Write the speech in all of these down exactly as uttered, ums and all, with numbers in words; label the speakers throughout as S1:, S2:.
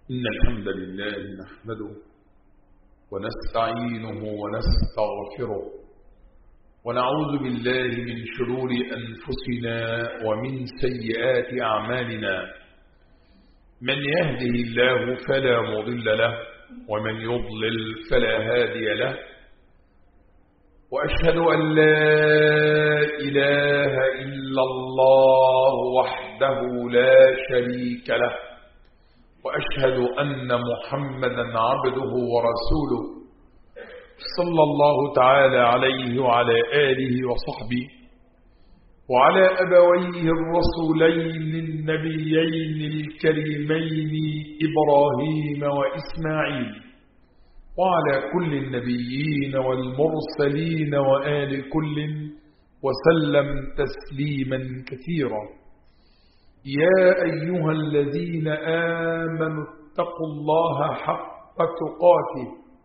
S1: إن الحمد لله نحمده ونستعينه ونستغفره ونعوذ بالله من شرور أنفسنا ومن سيئات أعمالنا. من يهده الله فلا مضل له ومن يضلل فلا هادي له، وأشهد أن لا إله إلا الله وحده لا شريك له، وأشهد أن محمدا عبده ورسوله صلى الله تعالى عليه وعلى آله وصحبه وعلى أبويه الرسولين النبيين الكريمين إبراهيم وإسماعيل، وعلى كل النبيين والمرسلين وآل كل وسلم تسليما كثيرا. يا أيها الذين آمنوا اتقوا الله حق تقاته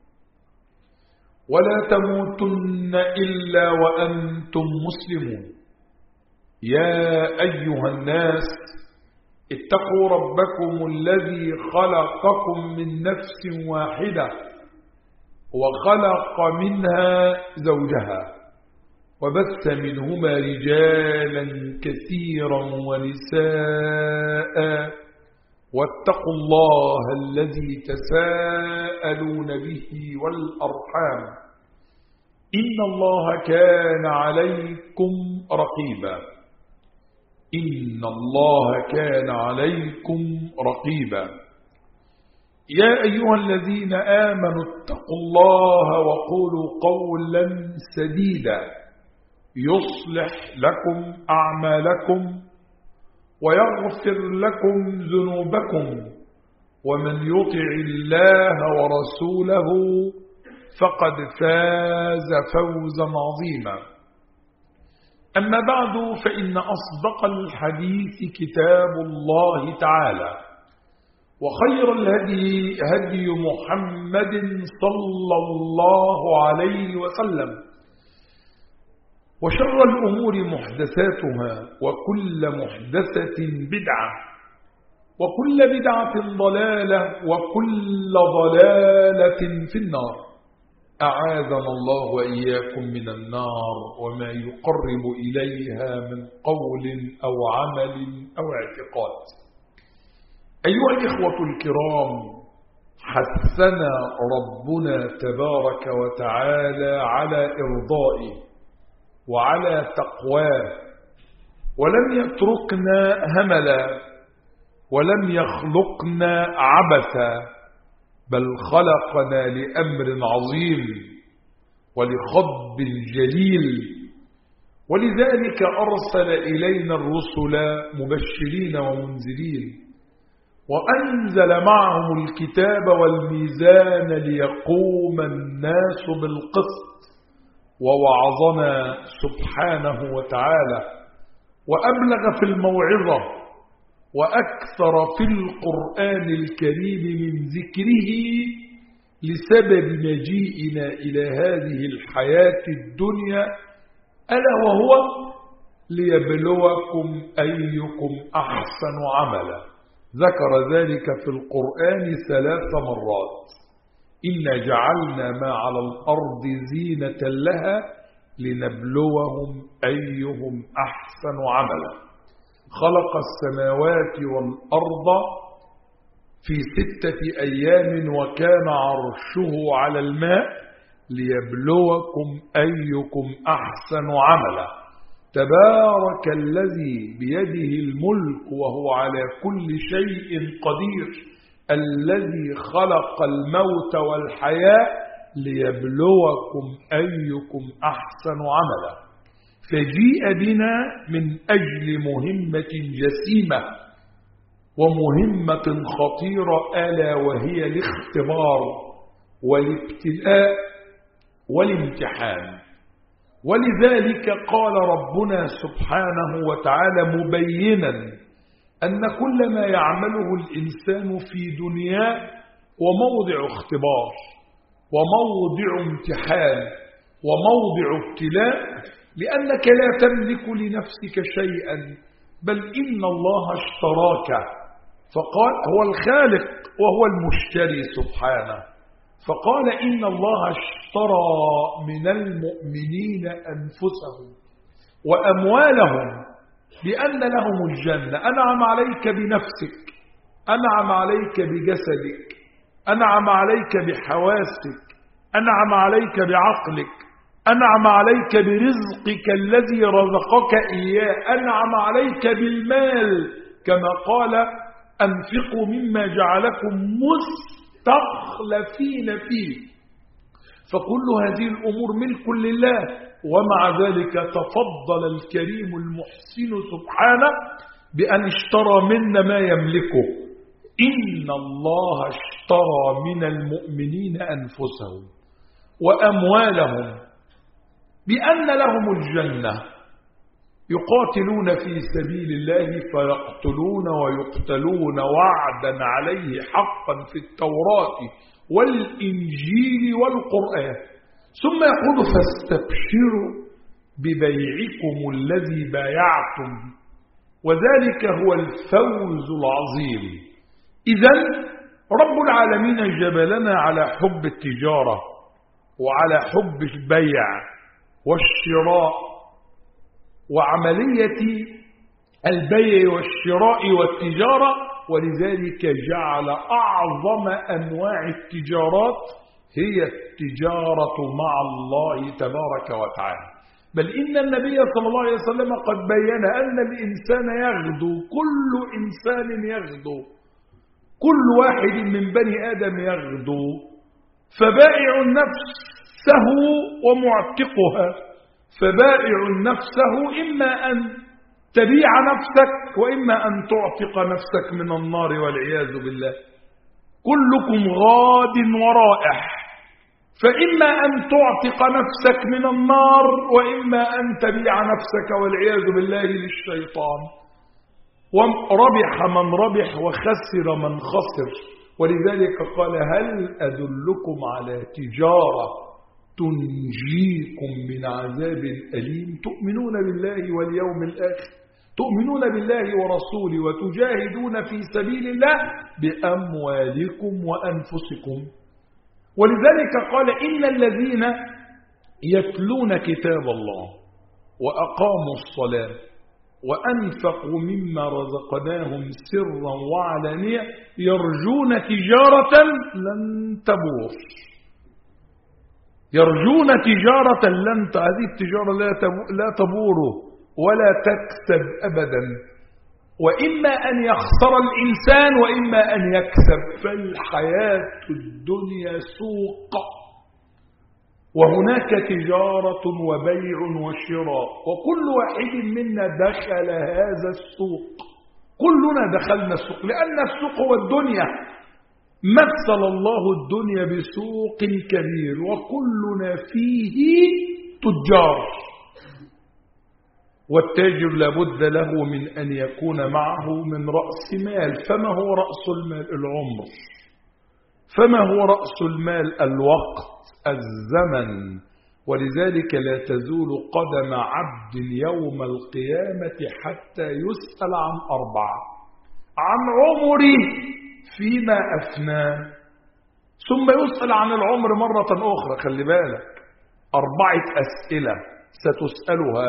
S1: ولا تموتن إلا وأنتم مسلمون. يا أيها الناس اتقوا ربكم الذي خلقكم من نفس واحدة وخلق منها زوجها وبث منهما رجالا كثيرا ونساء، واتقوا الله الذي تساءلون به والأرحام إن الله كان عليكم رقيبا إن الله كان عليكم رقيبا يا أيها الذين آمنوا اتقوا الله وقولوا قولا سديدا يصلح لكم أعمالكم ويغفر لكم ذنوبكم، ومن يطع الله ورسوله فقد فاز فوزا عظيما. أما بعد، فإن أصدق الحديث كتاب الله تعالى، وخير الهدي هدي محمد صلى الله عليه وسلم، وشر الأمور محدثاتها، وكل محدثة بدعة، وكل بدعة ضلالة، وكل ضلالة في النار. أعاذنا الله وإياكم من النار وما يقرب إليها من قول أو عمل أو اعتقاد. أيها الإخوة الكرام، حثنا ربنا تبارك وتعالى على إرضائه وعلى تقواه، ولم يتركنا هملا، ولم يخلقنا عبثا، بل خلقنا لأمر عظيم ولخطب جليل، ولذلك أرسل إلينا الرسل مبشرين ومنذرين، وأنزل معهم الكتاب والميزان ليقوم الناس بالقسط، ووعظنا سبحانه وتعالى وأبلغ في الموعظة وأكثر في القرآن الكريم من ذكره لسبب مجيئنا إلى هذه الحياة الدنيا، ألا وهو ليبلوكم أيكم أحسن عملا. ذكر ذلك في القرآن ثلاث مرات: إنا جعلنا ما على الأرض زينة لها لنبلوهم أيهم أحسن عملا. خلق السماوات والأرض في ستة أيام وكان عرشه على الماء ليبلوكم أيكم أحسن عملا. تبارك الذي بيده الملك وهو على كل شيء قدير، الذي خلق الموت والحياة ليبلوكم أيكم أحسن عملا. فجيء بنا من أجل مهمة جسيمة ومهمة خطيرة، ألا وهي الاختبار والابتلاء والامتحان. ولذلك قال ربنا سبحانه وتعالى مبينا أن كل ما يعمله الإنسان في دنياه وموضع اختبار وموضع امتحان وموضع ابتلاء، لأنك لا تملك لنفسك شيئا، بل إن الله اشتراك فقال هو الخالق وهو المشتري سبحانه. فقال إن الله اشترى من المؤمنين أنفسهم وأموالهم بأن لهم الجنة. أنعم عليك بنفسك، أنعم عليك بجسدك، أنعم عليك بحواسك، أنعم عليك بعقلك، أنعم عليك برزقك الذي رزقك إياه، أنعم عليك بالمال كما قال أنفقوا مما جعلكم مستخلفين فيه. فكل هذه الأمور ملك لله، ومع ذلك تفضل الكريم المحسن سبحانه بأن اشترى منا ما يملكه. إن الله اشترى من المؤمنين أنفسهم وأموالهم بأن لهم الجنة يقاتلون في سبيل الله فيقتلون ويقتلون وعدا عليه حقا في التوراة والإنجيل والقرآن. ثم يقول فاستبشروا ببيعكم الذي بايعتم وذلك هو الفوز العظيم. إذن رب العالمين جبلنا على حب التجارة وعلى حب البيع والشراء وعملية البيع والشراء والتجارة، ولذلك جعل أعظم أنواع التجارات هي التجارة مع الله تبارك وتعالى. بل إن النبي صلى الله عليه وسلم قد بين أن الإنسان يغدو، كل إنسان يغدو، كل واحد من بني آدم يغدو، فبائع نفسه ومعتقها. فبائع نفسه إما أن تبيع نفسك وإما أن تعتق نفسك من النار والعياذ بالله. كلكم غاد ورائح، فإما أن تعتق نفسك من النار وإما أن تبيع نفسك والعياذ بالله للشيطان. وربح من ربح وخسر من خسر. ولذلك قال هل أدلكم على تجارة تنجيكم من عذاب أليم؟ تؤمنون بالله واليوم الآخر، تؤمنون بالله ورسوله وتجاهدون في سبيل الله بأموالكم وأنفسكم. ولذلك قال إن الذين يتلون كتاب الله وأقاموا الصلاة وأنفقوا مما رزقناهم سرا وعلانية يرجون تجارة لن تبور. يرجون تجارة لن هذه التجارة لا تبور ولا تكسب أبدا، وإما أن يخسر الإنسان وإما أن يكسب. فالحياة الدنيا سوق، وهناك تجارة وبيع وشراء، وكل واحد منا دخل هذا السوق. كلنا دخلنا السوق لأن السوق هو الدنيا. مثل الله الدنيا بسوق كبير وكلنا فيه تجار. والتاجر لابد له من أن يكون معه من رأس مال. فما هو رأس المال؟ العمر. فما هو رأس المال؟ الوقت، الزمن. ولذلك لا تزول قدم عبد يوم القيامة حتى يسأل عن أربعة: عن عمره فيما أفناه، ثم يسأل عن العمر مرة أخرى. خلي بالك، أربعة أسئلة ستسألها.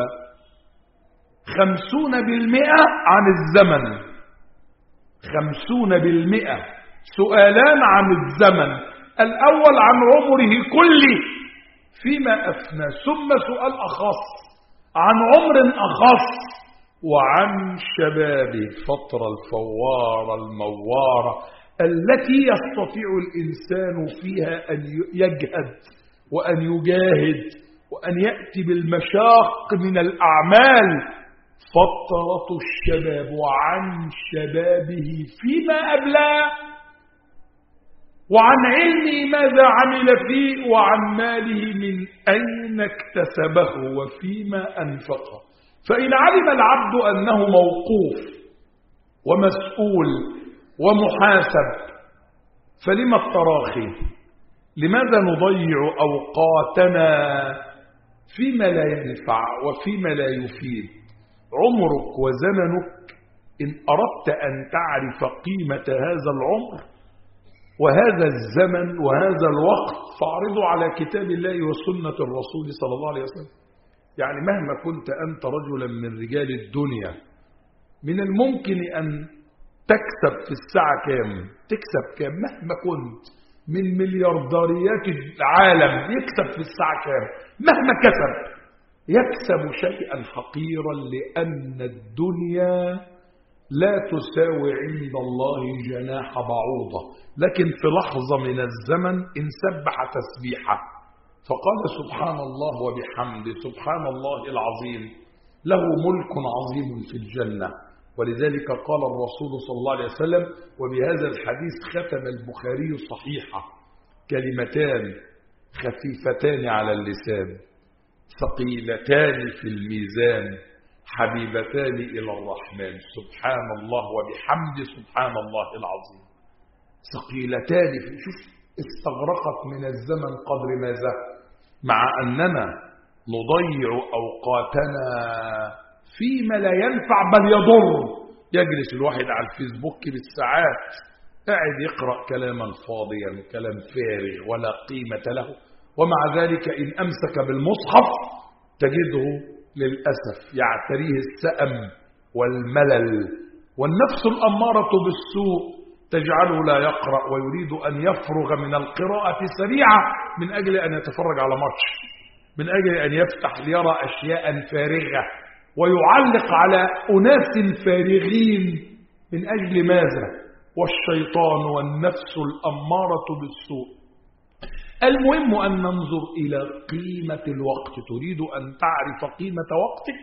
S1: خمسون بالمئة عن الزمن، خمسون بالمئة سؤالان عن الزمن. الأول عن عمره كله فيما أفنى، ثم سؤال أخص عن عمر أخص، وعن شبابه، فترة الفوارة الموارة التي يستطيع الإنسان فيها أن يجهد وأن يجاهد وأن يأتي بالمشاق من الأعمال. فترة الشباب، وعن شبابه فيما أبلاه، وعن علمه ماذا عمل فيه، وعن ماله من أين اكتسبه وفيما أنفقه. فإن علم العبد أنه موقوف ومسؤول ومحاسب فلما التراخي؟ لماذا نضيع أوقاتنا فيما لا ينفع وفيما لا يفيد؟ عمرك وزمنك إن أردت أن تعرف قيمة هذا العمر وهذا الزمن وهذا الوقت فاعرضه على كتاب الله وسنة الرسول صلى الله عليه وسلم. يعني مهما كنت أنت رجلا من رجال الدنيا من الممكن أن تكسب في الساعة كام، تكسب كام، مهما كنت من مليارديريات العالم يكسب في الساعة كام، مهما كسب يكسب شيئا حقيرا، لأن الدنيا لا تساوي عند الله جناح بعوضة. لكن في لحظة من الزمن إن سبح تسبيحة فقال سبحان الله وبحمده سبحان الله العظيم له ملك عظيم في الجنة. ولذلك قال الرسول صلى الله عليه وسلم، وبهذا الحديث ختم البخاري صحيحة: كلمتان خفيفتان على اللسان ثقيلتان في الميزان حبيبتان إلى الرحمن سبحان الله وبحمده سبحان الله العظيم. ثقيلتان في، شوف استغرقت من الزمن قدر ماذا، مع أننا نضيع أوقاتنا فيما لا ينفع بل يضر. يجلس الواحد على الفيسبوك بالساعات قاعد يقرأ كلاما فاضيا كلام فارغ ولا قيمة له، ومع ذلك إن أمسك بالمصحف تجده للأسف يعتريه السأم والملل، والنفس الأمارة بالسوء تجعله لا يقرأ ويريد أن يفرغ من القراءة سريعة من أجل أن يتفرج على ماتش، من أجل أن يفتح ليرى أشياء فارغة ويعلق على أناس فارغين. من أجل ماذا؟ والشيطان والنفس الأمارة بالسوء. المهم أن ننظر إلى قيمة الوقت. تريد أن تعرف قيمة وقتك؟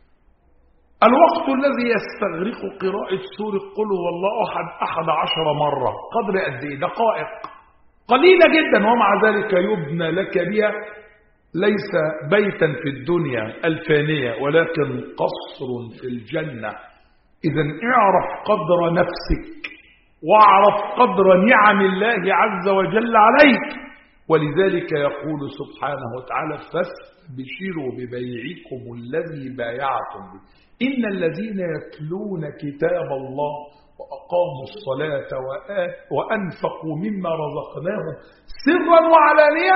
S1: الوقت الذي يستغرق قراءة سورة قل هو الله أحد أحد عشر مرة قدر قد إيه؟ دقائق قليلة جدا، ومع ذلك يبنى لك بها ليس بيتا في الدنيا الفانية ولكن قصر في الجنة. إذن اعرف قدر نفسك واعرف قدر نعم الله عز وجل عليك. ولذلك يقول سبحانه وتعالى: فاستبشروا ببيعكم الذي بايعتم به. إن الذين يتلون كتاب الله وأقاموا الصلاة وأنفقوا مما رزقناهم سرا وعلانية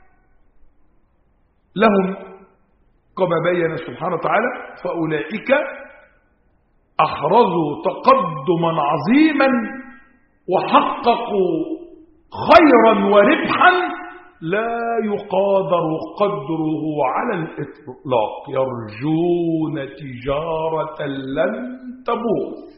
S1: لهم كما بين سبحانه وتعالى فأولئك أحرزوا تقدما عظيما وحققوا خيرا وربحا لا يقادر قدره على الإطلاق، يرجون تجارة لن تبور.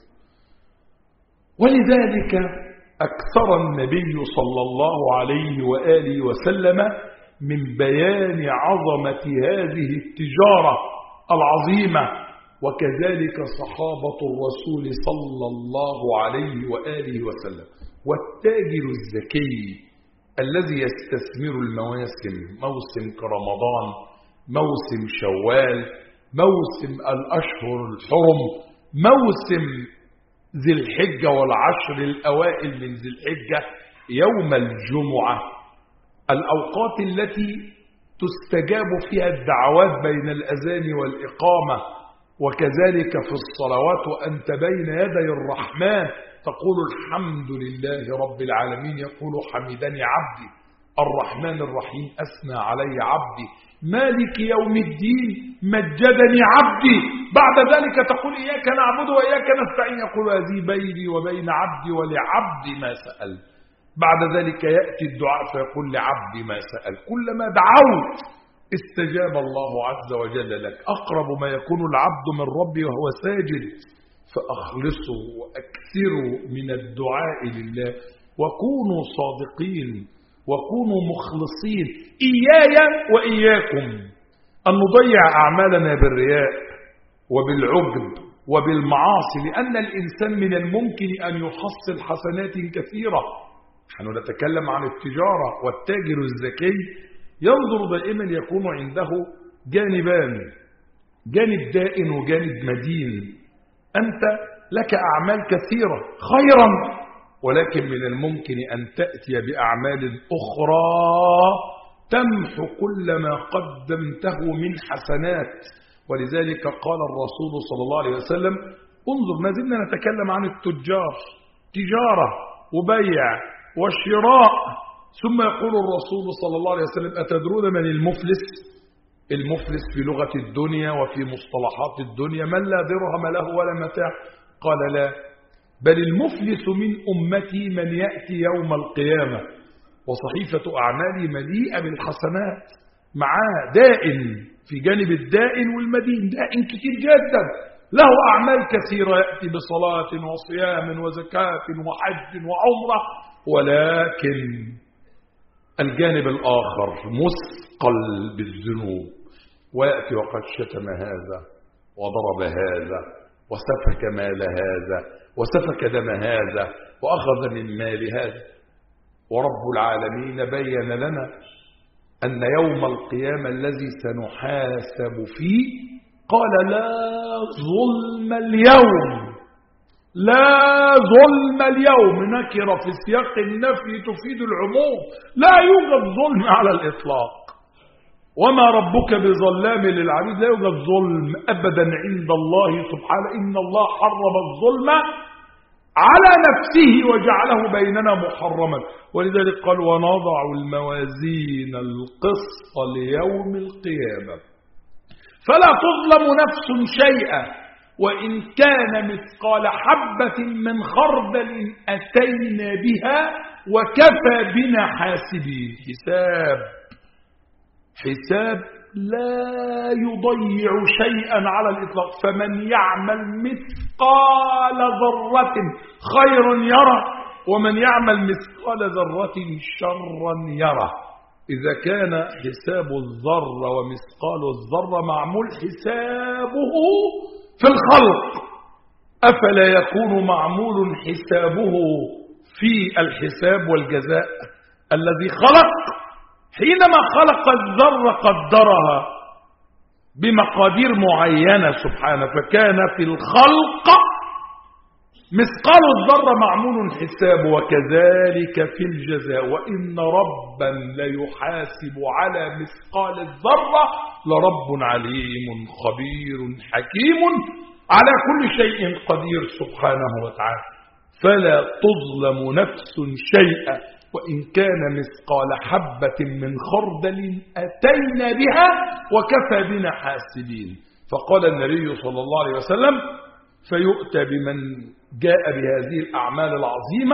S1: ولذلك أكثر النبي صلى الله عليه وآله وسلم من بيان عظمة هذه التجارة العظيمة، وكذلك صحابة الرسول صلى الله عليه وآله وسلم. والتاجر الذكي الذي يستثمر المواسم، موسم كرمضان، موسم شوال، موسم الأشهر الحرم، موسم ذي الحجة والعشر الأوائل من ذي الحجة، يوم الجمعة، الأوقات التي تستجاب فيها الدعوات بين الأذان والإقامة، وكذلك في الصلوات وأنت بين يدي الرحمن تقول الحمد لله رب العالمين، يقول حمدني عبدي، الرحمن الرحيم أثنى علي عبدي، مالك يوم الدين مجدني عبدي. بعد ذلك تقول إياك نعبد وإياك نستعين، يقول هذه بيني وبين عبدي ولعبدي ما سأل. بعد ذلك يأتي الدعاء فيقول لعبدي ما سأل. كلما دعوت استجاب الله عز وجل لك. أقرب ما يكون العبد من ربه وهو ساجد، فأخلصوا وأكثروا من الدعاء لله، وكونوا صادقين وكونوا مخلصين. إياي وإياكم أن نضيع أعمالنا بالرياء وبالعجب وبالمعاصي، لأن الإنسان من الممكن أن يحصل حسنات كثيرة. نحن نتكلم عن التجارة، والتاجر الذكي ينظر دائما يكون عنده جانبان، جانب دائن وجانب مدين. أنت لك أعمال كثيرة خيرا، ولكن من الممكن أن تأتي بأعمال أخرى تمحو كل ما قدمته من حسنات. ولذلك قال الرسول صلى الله عليه وسلم: انظر، ما زلنا نتكلم عن التجار، تجارة وبيع وشراء. ثم يقول الرسول صلى الله عليه وسلم: أتدرون من المفلس؟ المفلس في لغة الدنيا وفي مصطلحات الدنيا من لا درهم له ولا متاع. قال: لا، بل المفلس من أمتي من يأتي يوم القيامة وصحيفة أعمالي مليئة بالحسنات، معاه دائن في جانب الدائن والمدين، دائن كتير جدا له أعمال كثيرة، يأتي بصلاة وصيام وزكاة وحج وعمرة، ولكن الجانب الآخر مثقل بالذنوب، ويأتي وقد شتم هذا وضرب هذا وسفك مال هذا وسفك دم هذا وأخذ من مال هذا. ورب العالمين بين لنا أن يوم القيامة الذي سنحاسب فيه قال: لا ظلم اليوم، لا ظلم اليوم. نكرة في سياق النفي تفيد العموم، لا يوجد ظلم على الإطلاق. وما ربك بظلام للعبيد، لا يوجد ظلم أبدا عند الله سبحانه. إن الله حرم الظلم على نفسه وجعله بيننا محرما، ولذلك قال: ونضع الموازين القسط ليوم القيامة فلا تظلم نفس شيئا وإن كان مثقال حبة من خردل أتينا بها وكفى بنا حاسبين. حساب حساب لا يضيع شيئا على الإطلاق. فمن يعمل مثقال ذرة خيرا يره ومن يعمل مثقال ذرة شرا يره. إذا كان حساب الذرة ومثقال الذرة معمول حسابه في الخلق، أفلا يكون معمول حسابه في الحساب والجزاء الذي خلق؟ حينما خلق الذرة قدرها بمقادير معينة سبحانه، فكان في الخلق مثقال الذرة معمول حسابه، وكذلك في الجزاء. وإن ربا ليحاسب على مثقال الذرة لرب عليم خبير حكيم على كل شيء قدير سبحانه وتعالى. فلا تظلم نفس شيئا وإن كان مثقال حبة من خردل أتينا بها وكفى بنا حاسبين. فقال النبي صلى الله عليه وسلم: فيؤتى بمن جاء بهذه الأعمال العظيمة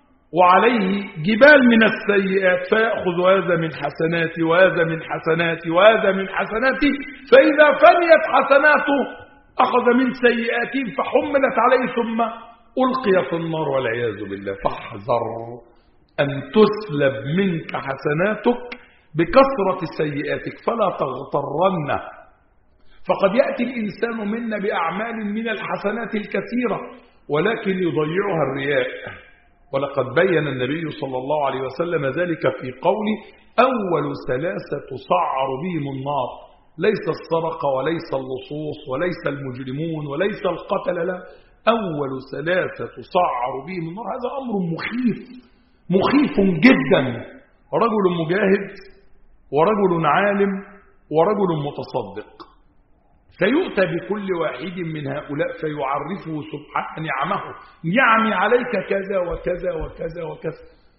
S1: وعليه جبال من السيئات، فيأخذ هذا من حسناتي وهذا من حسناتي وهذا من حسناتي، فإذا فنيت حسناته أخذ من سيئاتهم فحملت عليه ثم ألقي في النار والعياذ بالله. فاحذر أن تسلب منك حسناتك بكثرة سيئاتك، فلا تغترن. فقد يأتي الإنسان منا بأعمال من الحسنات الكثيرة ولكن يضيعها الرياء، ولقد بين النبي صلى الله عليه وسلم ذلك في قوله: أول ثلاثة تسعر بهم النار، ليس السرقة وليس اللصوص وليس المجرمون وليس القتل، لا، أول ثلاثة تسعر بهم النار. هذا أمر مخيف مخيف جدا. رجل مجاهد ورجل عالم ورجل متصدق، فيؤتى بكل واحد من هؤلاء فيعرفه سبحانه نعمه: نعمي عليك كذا وكذا وكذا وكذا،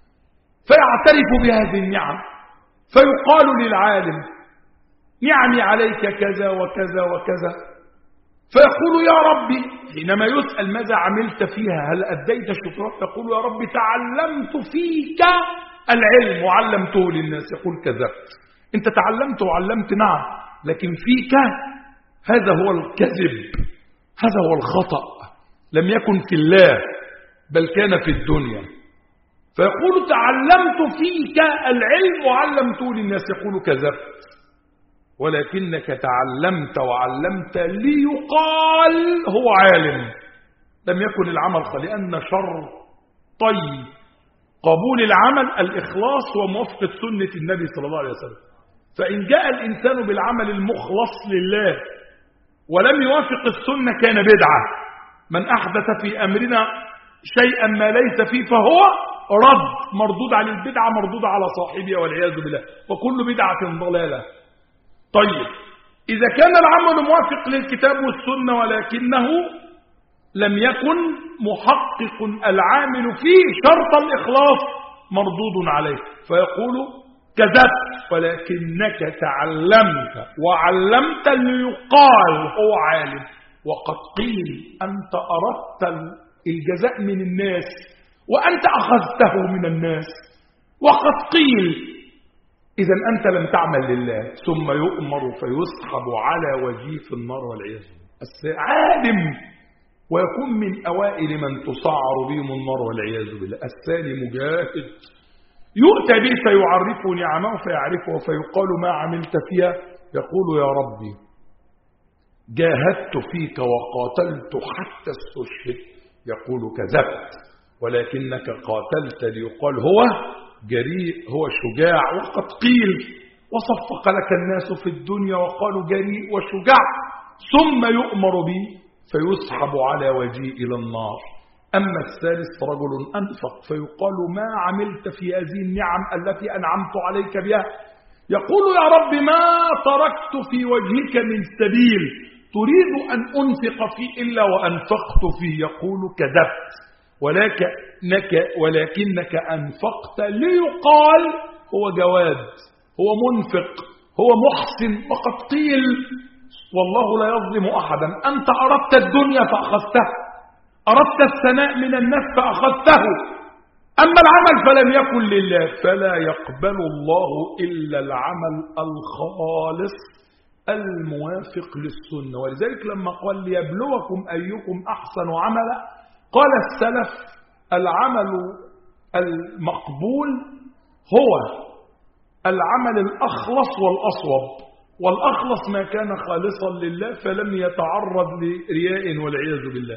S1: فيعترف بهذه النعم. فيقال للعالم: نعمي عليك كذا وكذا وكذا، فيقول: يا ربي، حينما يسأل ماذا عملت فيها، هل أديت شكرك، يقول: يا ربي تعلمت فيك العلم وعلمته للناس. يقول: كذبت، انت تعلمت وعلمت، نعم، لكن فيك هذا هو الكذب، هذا هو الخطأ، لم يكن في الله بل كان في الدنيا. فيقول: تعلمت فيك العلم وعلمته للناس. يقول: كذبت، ولكنك تعلمت وعلمت ليقال هو عالم. لم يكن العمل خالص، لأن شرطي قبول العمل الإخلاص وموافقة سنة النبي صلى الله عليه وسلم. فإن جاء الإنسان بالعمل المخلص لله ولم يوافق السنة كان بدعة. من أحدث في أمرنا شيئا ما ليس فيه فهو رد، مردود على البدعة، مردود على صاحبها والعياذ بالله، وكل بدعة ضلالة. طيب، إذا كان العمل موافق للكتاب والسنة ولكنه لم يكن محقق العامل فيه شرط الإخلاص مردود عليه، فيقول كذبت، ولكنك تعلمت وعلمت ليقال هو عالم، وقد قيل أنت أردت الجزاء من الناس وأنت أخذته من الناس، وقد قيل إذا أنت لم تعمل لله، ثم يؤمر فيسحب على وجهه في النار والعياذ بالله. عالم ويكون من أوائل من تسعر بهم النار والعياذ بالله. الثاني مجاهد يؤتى به فيعرف نعمه فيعرفه، فيقال ما عملت فيها؟ يقول يا ربي جاهدت فيك وقاتلت حتى استشهدت. يقول كذبت، ولكنك قاتلت ليقال هو جريء، هو شجاع، وقد قيل وصفق لك الناس في الدنيا وقالوا جريء وشجاع، ثم يؤمر به فيسحب على وجهه إلى النار. أما الثالث رجل أنفق فيقال ما عملت في هذه النعم التي أنعمت عليك بها؟ يقول يا رب ما تركت في وجهك من سبيل تريد أن أنفق فيه إلا وأنفقت فيه. يقول كذبت، ولكنك, ولكنك أنفقت ليقال هو جواد، هو منفق، هو محسن، وقد قيل والله لا يظلم أحدا. أنت أردت الدنيا فأخذته، أردت الثناء من الناس فأخذته، أما العمل فلم يكن لله، فلا يقبل الله إلا العمل الخالص الموافق للسنة. ولذلك لما قال ليبلوكم أيكم أحسن عملا، قال السلف العمل المقبول هو العمل الأخلص والأصوب، والأخلص ما كان خالصا لله فلم يتعرض لرياء والعياذ بالله،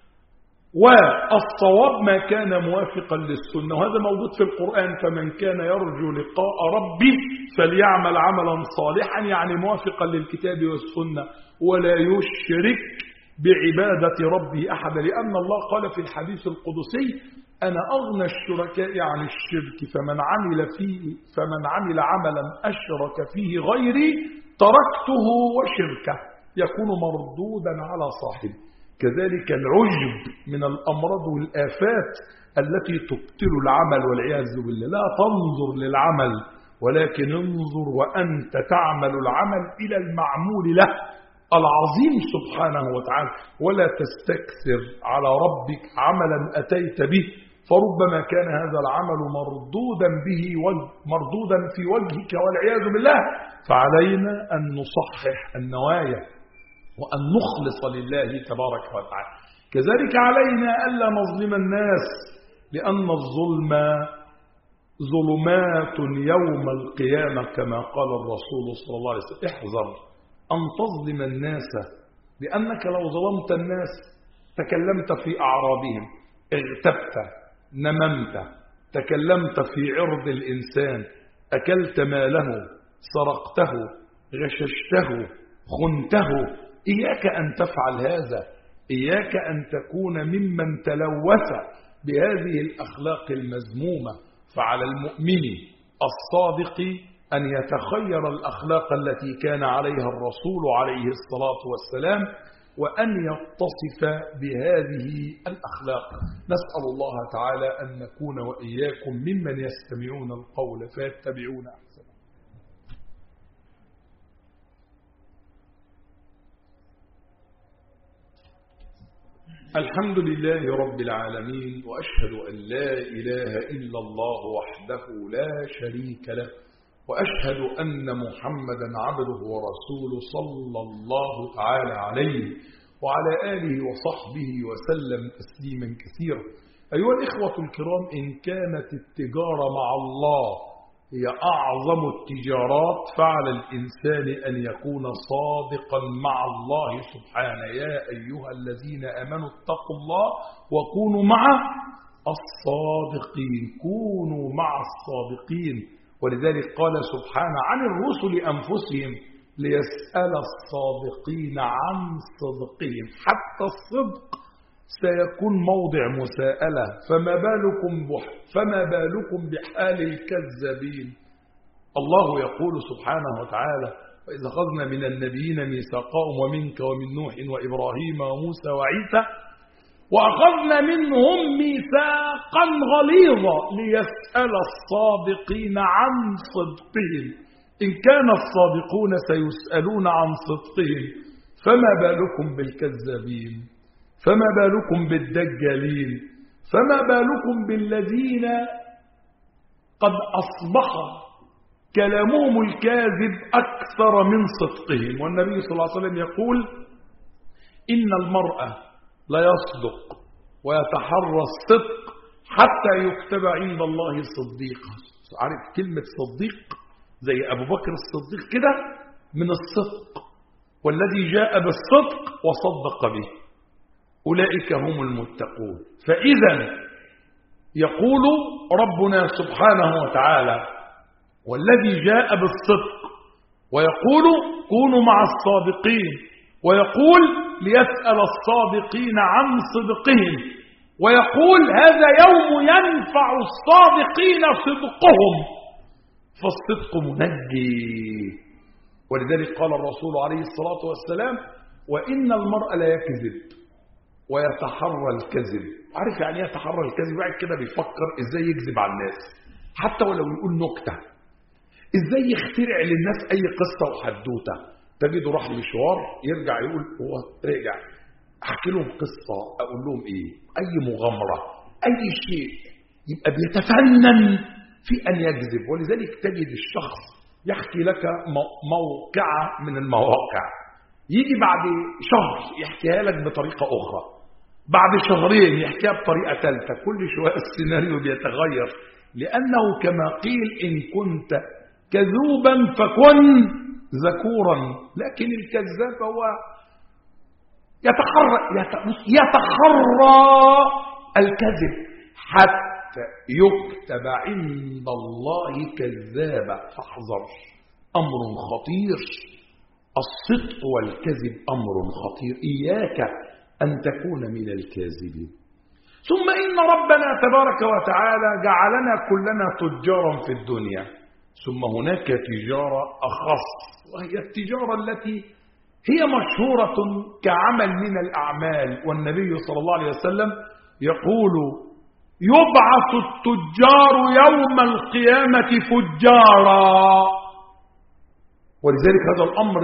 S1: والصواب ما كان موافقا للسنة، وهذا موجود في القرآن. فمن كان يرجو لقاء ربه فليعمل عملا صالحا، يعني موافقا للكتاب والسنة، ولا يشرك بعبادة ربه أحدا، لأن الله قال في الحديث القدسي أنا أغنى الشركاء عن الشرك، فمن عمل فيه فمن عمل عملا أشرك فيه غيري تركته وشركه، يكون مردودا على صاحبه. كذلك العجب من الأمراض والآفات التي تبطل العمل والعياذ بالله. لا تنظر للعمل، ولكن انظر وأنت تعمل العمل إلى المعمول له العظيم سبحانه وتعالى، ولا تستكثر على ربك عملا أتيت به، فربما كان هذا العمل مردودا به مردودا في وجهك والعياذ بالله. فعلينا أن نصحح النوايا وأن نخلص لله تبارك وتعالى. كذلك علينا ألا نظلم الناس، لأن الظلم ظلمات يوم القيامة كما قال الرسول صلى الله عليه وسلم. احذر أن تظلم الناس، لأنك لو ظلمت الناس تكلمت في أعراضهم، اغتبت، نممت، تكلمت في عرض الإنسان، أكلت ماله، سرقته، غششته، خنته. إياك أن تفعل هذا، إياك أن تكون ممن تلوث بهذه الأخلاق المذمومة. فعلى المؤمن الصادق أن يتخير الأخلاق التي كان عليها الرسول عليه الصلاة والسلام، وأن يتصف بهذه الأخلاق. نسأل الله تعالى أن نكون وإياكم ممن يستمعون القول فيتبعون أحسنه. الحمد لله رب العالمين، وأشهد أن لا إله إلا الله وحده لا شريك له، وأشهد أن محمدا عبده ورسوله صلى الله تعالى عليه وعلى آله وصحبه وسلم تسليما كثيرا. أيها الإخوة الكرام، إن كانت التجارة مع الله هي أعظم التجارات، فعلى الإنسان أن يكون صادقا مع الله سبحانه. يا أيها الذين آمنوا اتقوا الله وكونوا مع الصادقين، كونوا مع الصادقين. ولذلك قال سبحانه عن الرسل أنفسهم ليسأل الصادقين عن صدقهم، حتى الصدق سيكون موضع مساءلة، فما بالكم بح فما بالكم بحال الكذابين. الله يقول سبحانه وتعالى وإذا أخذنا من النبيين ميثاقهم ومنك ومن نوح وإبراهيم وموسى وعيسى وأخذنا منهم ميثاقا غليظا ليسأل الصادقين عن صدقهم. إن كان الصادقون سيسألون عن صدقهم فما بالكم بالكذابين، فما بالكم بالدجالين، فما بالكم بالذين قد أصبح كلامهم الكاذب أكثر من صدقهم. والنبي صلى الله عليه وسلم يقول إن المرأة لا يصدق ويتحرى الصدق حتى يكتب عند الله صديقا. عارف كلمة صديق زي أبو بكر الصديق كده من الصدق، والذي جاء بالصدق وصدق به أولئك هم المتقون. فإذا يقول ربنا سبحانه وتعالى والذي جاء بالصدق، ويقول كونوا مع الصادقين، ويقول ليسأل الصادقين عن صدقهم، ويقول هذا يوم ينفع الصادقين صدقهم، فالصدق منجي. ولذلك قال الرسول عليه الصلاة والسلام وإن المرء لا يكذب ويتحرى الكذب. عارف يعني يتحرى الكذب؟ بعد كده بيفكر ازاي يكذب على الناس حتى ولو يقول نكتة، ازاي يخترع للناس اي قصة وحدوتة. تجده راح مشوار يرجع يقول هو رجع احكي لهم قصة، اقول لهم ايه، اي مغامرة، اي شيء، يبقى بيتفنن في ان يكذب. ولذلك تجد الشخص يحكي لك موقعة من المواقع، يجي بعد شهر يحكيها لك بطريقة أخرى، بعد شهرين يحكيها بطريقة ثالثة، كل شوية السيناريو بيتغير، لأنه كما قيل إن كنت كذوبا فكن ذكورا. لكن الكذاب هو يتحرى يتحرى الكذب حتى يكتب عند الله كذابا. فاحذر، أمر خطير، الصدق والكذب أمر خطير، إياك أن تكون من الكاذبين. ثم إن ربنا تبارك وتعالى جعلنا كلنا تجارا في الدنيا، ثم هناك تجارة أخص، وهي التجارة التي هي مشهورة كعمل من الأعمال. والنبي صلى الله عليه وسلم يقول يبعث التجار يوم القيامة فجارا. ولذلك هذا الأمر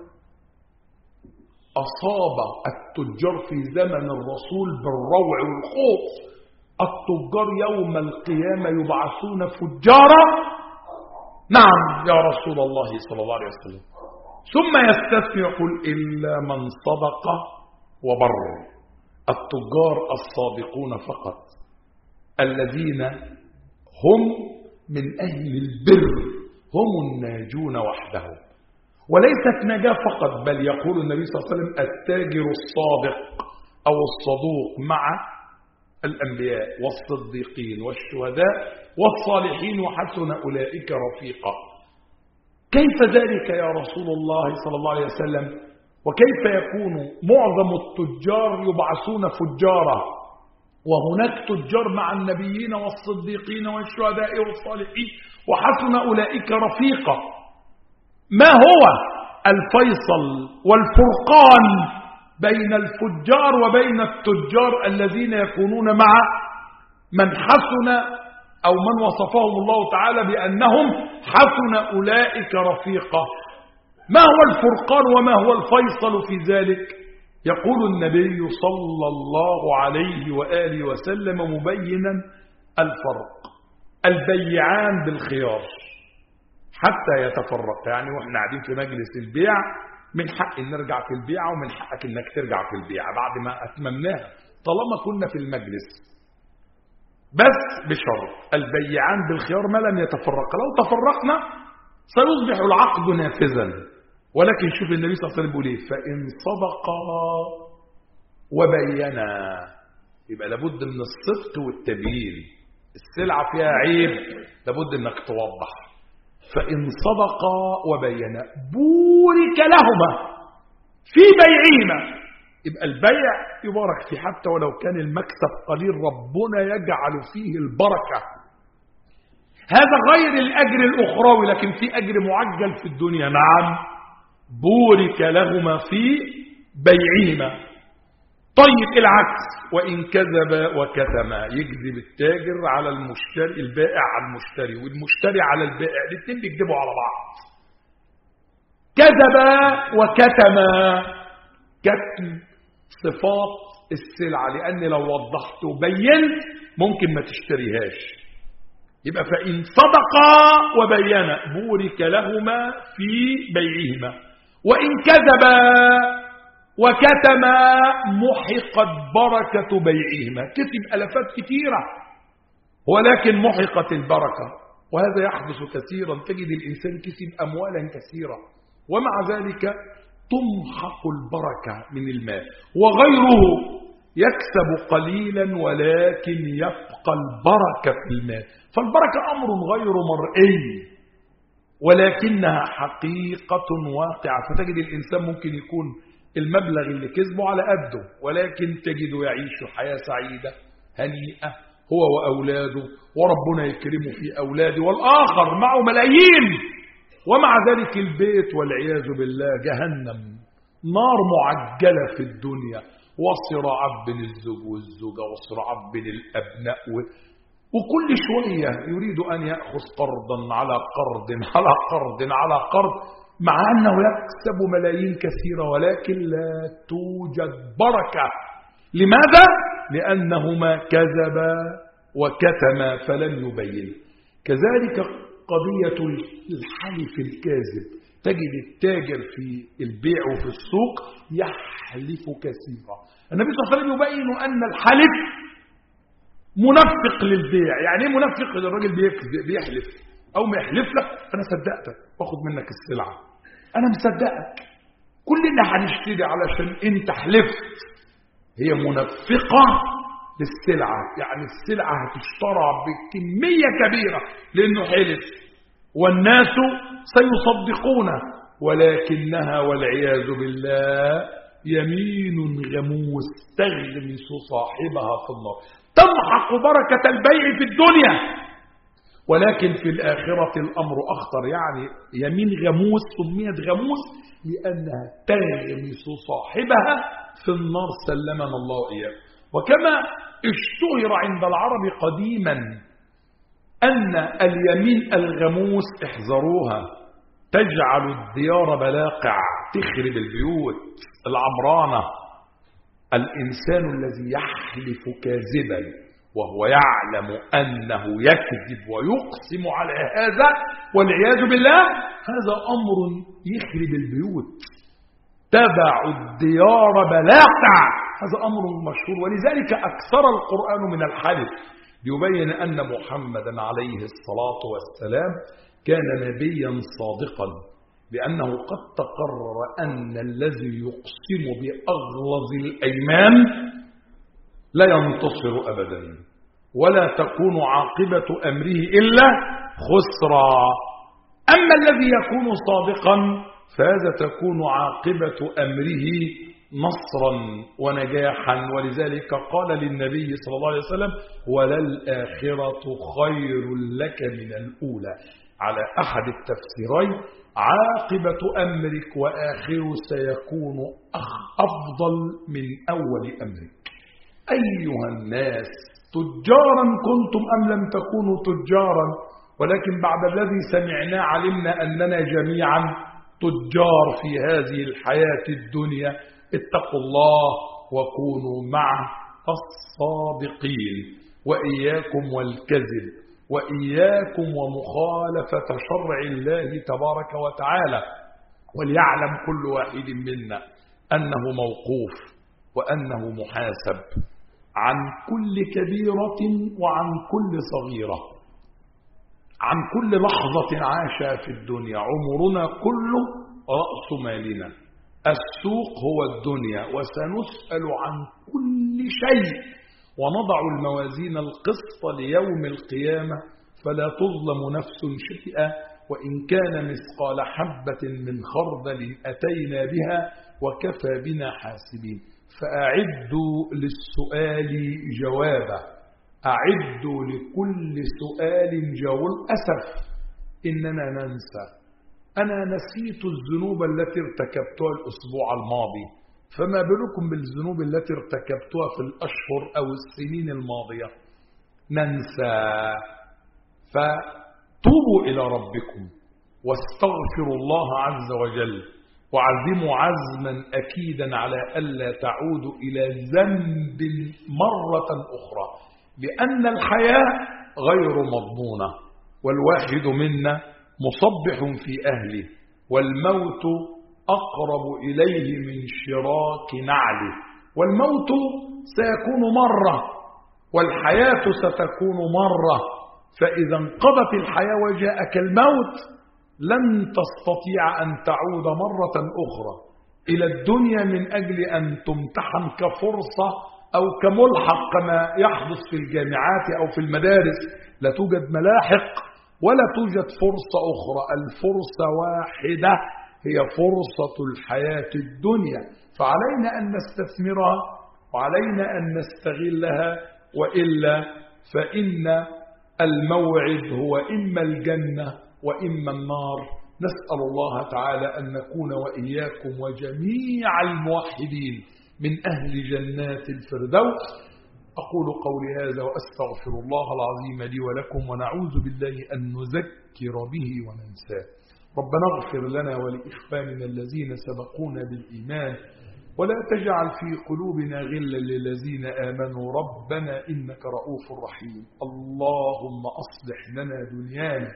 S1: أصاب التجار في زمن الرسول بالروع والخوف. التجار يوم القيامة يبعثون فجارا. نعم يا رسول الله صلى الله عليه وسلم. ثم يستثني يقول إلا من صدق وبر. التجار الصادقون فقط الذين هم من أهل البر هم الناجون وحدهم. وليست نجاة فقط، بل يقول النبي صلى الله عليه وسلم التاجر الصادق أو الصدوق مع الأنبياء والصديقين والشهداء والصالحين وحسن أولئك رفيقا. كيف ذلك يا رسول الله صلى الله عليه وسلم؟ وكيف يكون معظم التجار يبعثون فجارا وهناك تجار مع النبيين والصديقين والشهداء والصالحين وحسن أولئك رفيقا؟ ما هو الفيصل والفرقان بين الفجار وبين التجار الذين يكونون مع من حسن أو من وصفهم الله تعالى بأنهم حسن أولئك رفيقا؟ ما هو الفرقان وما هو الفيصل في ذلك؟ يقول النبي صلى الله عليه وآله وسلم مبينا الفرق: البيعان بالخيار حتى يتفرق. يعني واحنا قاعدين في مجلس البيع من حق ان نرجع في البيع ومن حقك انك ترجع في البيع بعد ما اتممناها طالما كنا في المجلس، بس بشرط البيعان بالخيار ما لم يتفرق. لو تفرقنا سيصبح العقد نافذا. ولكن شوف النبي صلى الله عليه وسلم بيقول ايه: فان صدقا وبينا. يبقى لابد من الصدق والتبيين. السلعه فيها عيب لابد انك توضح. فإن صدقا وبينا بورك لهما في بيعهما. يبقى البيع يبارك فيه حتى ولو كان المكسب قليل، ربنا يجعل فيه البركة. هذا غير الأجر الأخروي، لكن في أجر معجل في الدنيا. نعم، بورك لهما في بيعهما. طيب العكس، وإن كذب وكتم، يكذب التاجر على المشتري، البائع على المشتري، والمشتري على البائع، الاثنين بيكذبوا على بعض. كذب وكتم، كتم صفات السلعة، لأن لو وضحت وبينت ممكن ما تشتريهاش. يبقى فإن صدقا وبينا بورك لهما في بيعهما، وإن كذبا وكتم محقت بركة بيعهما. كتب ألفات كثيرة ولكن محقت البركة، وهذا يحدث كثيرا. تجد الإنسان كسب أموالا كثيرة ومع ذلك تمحق البركة من المال، وغيره يكسب قليلا ولكن يبقى البركة في المال. فالبركة أمر غير مرئي ولكنها حقيقة واقعة. فتجد الإنسان ممكن يكون المبلغ اللي كسبه على قده، ولكن تجده يعيش حياة سعيدة هنيئة هو وأولاده، وربنا يكرمه في أولاده، والآخر معه ملايين ومع ذلك البيت والعياذ بالله جهنم، نار معجلة في الدنيا، وصراعات بين الزوج والزوجة، وصراعات بين الأبناء و... وكل شوية يريد أن يأخذ قرضا على قرض على قرض على قرض، مع أنه يكسب ملايين كثيرة ولكن لا توجد بركة. لماذا؟ لأنهما كذبا وكتما فلم يبين. كذلك قضية الحلف الكاذب، تجد التاجر في البيع وفي السوق يحلف كثيرا. النبي صلى الله عليه وسلم يبين أن الحلف منفق للبيع. يعني ايه منفق؟ الراجل بيحلف أو ما يحلف لك أنا صدقتك واخد منك السلعة، أنا مصدقك، كلنا هنشتري علشان أنت حلفت. هي منفقة للسلعة، يعني السلعة هتشترى بكمية كبيرة لأنه حلف، والناس سيصدقونه، ولكنها والعياذ بالله يمين غموس تغمس صاحبها في النار، تمحق بركة البيع في الدنيا، ولكن في الآخرة الأمر أخطر. يعني يمين غموس سميت غموس لأنها تغمس صاحبها في النار، سلمنا الله إياه. وكما اشتهر عند العرب قديما أن اليمين الغموس، احذروها، تجعل الديار بلاقع، تخرب البيوت العمرانة. الإنسان الذي يحلف كاذبا وهو يعلم أنه يكذب ويقسم على هذا والعياذ بالله، هذا أمر يخرب البيوت، تبع الديار بلاقع، هذا أمر مشهور. ولذلك أكثر القرآن من الحلف، يبين أن محمدا عليه الصلاة والسلام كان نبيا صادقا، لأنه قد تقرر أن الذي يقسم بأغلظ الأيمان لا ينتصر أبدا، ولا تكون عاقبة أمره إلا خسرا. أما الذي يكون صادقا فهذا تكون عاقبة أمره نصرا ونجاحا. ولذلك قال للنبي صلى الله عليه وسلم وللآخرة خير لك من الأولى. على أحد التفسيرين عاقبة أمرك وآخره سيكون أفضل من أول أمرك. أيها الناس، تجارا كنتم أم لم تكونوا تجارا، ولكن بعد الذي سمعنا علمنا أننا جميعا تجار في هذه الحياة الدنيا. اتقوا الله وكونوا مع الصادقين، وإياكم والكذب، وإياكم ومخالفة شرع الله تبارك وتعالى. وليعلم كل واحد منا أنه موقوف وأنه محاسب عن كل كبيرة وعن كل صغيرة، عن كل لحظة عاشها في الدنيا. عمرنا كله رأس مالنا، السوق هو الدنيا، وسنسأل عن كل شيء. ونضع الموازين القسط ليوم القيامة فلا تظلم نفس شيئا، وإن كان مثقال حبة من خردل أتينا بها وكفى بنا حاسبين. فأعدوا للسؤال جوابا، أعدوا لكل سؤال جواب. أسف إننا ننسى. أنا نسيت الذنوب التي ارتكبتها الأسبوع الماضي، فما بالكم بالذنوب التي ارتكبتها في الأشهر أو السنين الماضية؟ ننسى. فتوبوا إلى ربكم واستغفروا الله عز وجل، وعزموا عزما أكيدا على ألا تعودوا إلى ذنب مرة أخرى، لأن الحياة غير مضمونة، والواحد منا مصبح في أهله، والموت أقرب إليه من شراك نعله، والموت سيكون مرة والحياة ستكون مرة، فإذا انقضت الحياة وجاءك الموت لن تستطيع أن تعود مرة أخرى إلى الدنيا من أجل أن تمتحن كفرصة أو كملحق كما يحدث في الجامعات أو في المدارس. لا توجد ملاحق ولا توجد فرصة أخرى، الفرصة واحدة هي فرصة الحياة الدنيا، فعلينا أن نستثمرها وعلينا أن نستغلها، وإلا فإن الموعد هو إما الجنة وإما النار. نسأل الله تعالى أن نكون وإياكم وجميع الموحدين من أهل جنات الفردوس. أقول قولي هذا وأستغفر الله العظيم لي ولكم، ونعوذ بالله أن نذكر به وننساه. ربنا اغفر لنا ولإخواننا الذين سبقونا بالإيمان، ولا تجعل في قلوبنا غلا للذين آمنوا ربنا إنك رؤوف رحيم. اللهم أصلح لنا دنيانا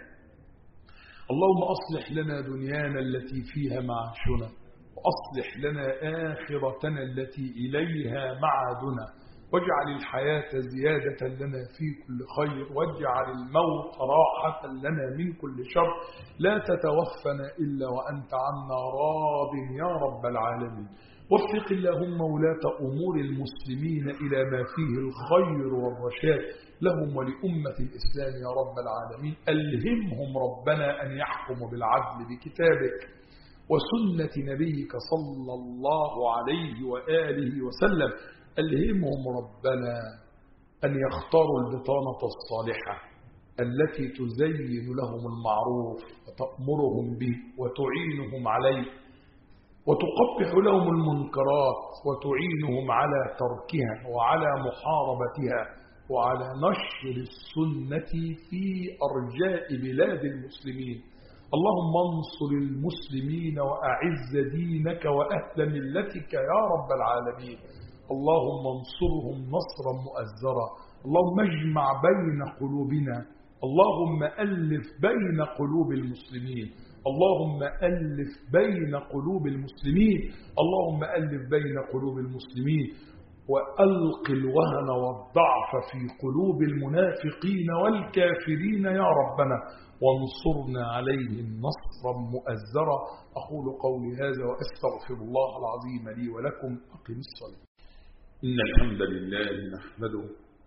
S1: اللهم أصلح لنا دنيانا التي فيها معاشنا، وأصلح لنا آخرتنا التي إليها معادنا، واجعل الحياة زيادة لنا في كل خير، واجعل الموت راحة لنا من كل شر. لا تتوفنا إلا وأنت عنا راض يا رب العالمين. وفق اللهم ولاة أمور المسلمين إلى ما فيه الخير والرشاد لهم ولأمة الإسلام يا رب العالمين. ألهمهم ربنا أن يحكموا بالعدل بكتابك وسنة نبيك صلى الله عليه وآله وسلم. ألهمهم ربنا أن يختاروا البطانة الصالحة التي تزين لهم المعروف وتأمرهم به وتعينهم عليه، وتقبح لهم المنكرات وتعينهم على تركها وعلى محاربتها وعلى نشر السنة في أرجاء بلاد المسلمين. اللهم انصر المسلمين وأعز دينك وأهل ملتك يا رب العالمين. اللهم انصرهم نصرا مؤزرا. اللهم اجمع بين قلوبنا. اللهم ألف بين قلوب المسلمين. اللهم ألف بين قلوب المسلمين. اللهم ألف بين قلوب المسلمين وألق الوهن والضعف في قلوب المنافقين والكافرين يا ربنا، وانصرنا عليهم نصرا مؤزرا. أقول قولي هذا وأستغفر الله العظيم لي ولكم. أقم الصلاة. إن الحمد لله نحمده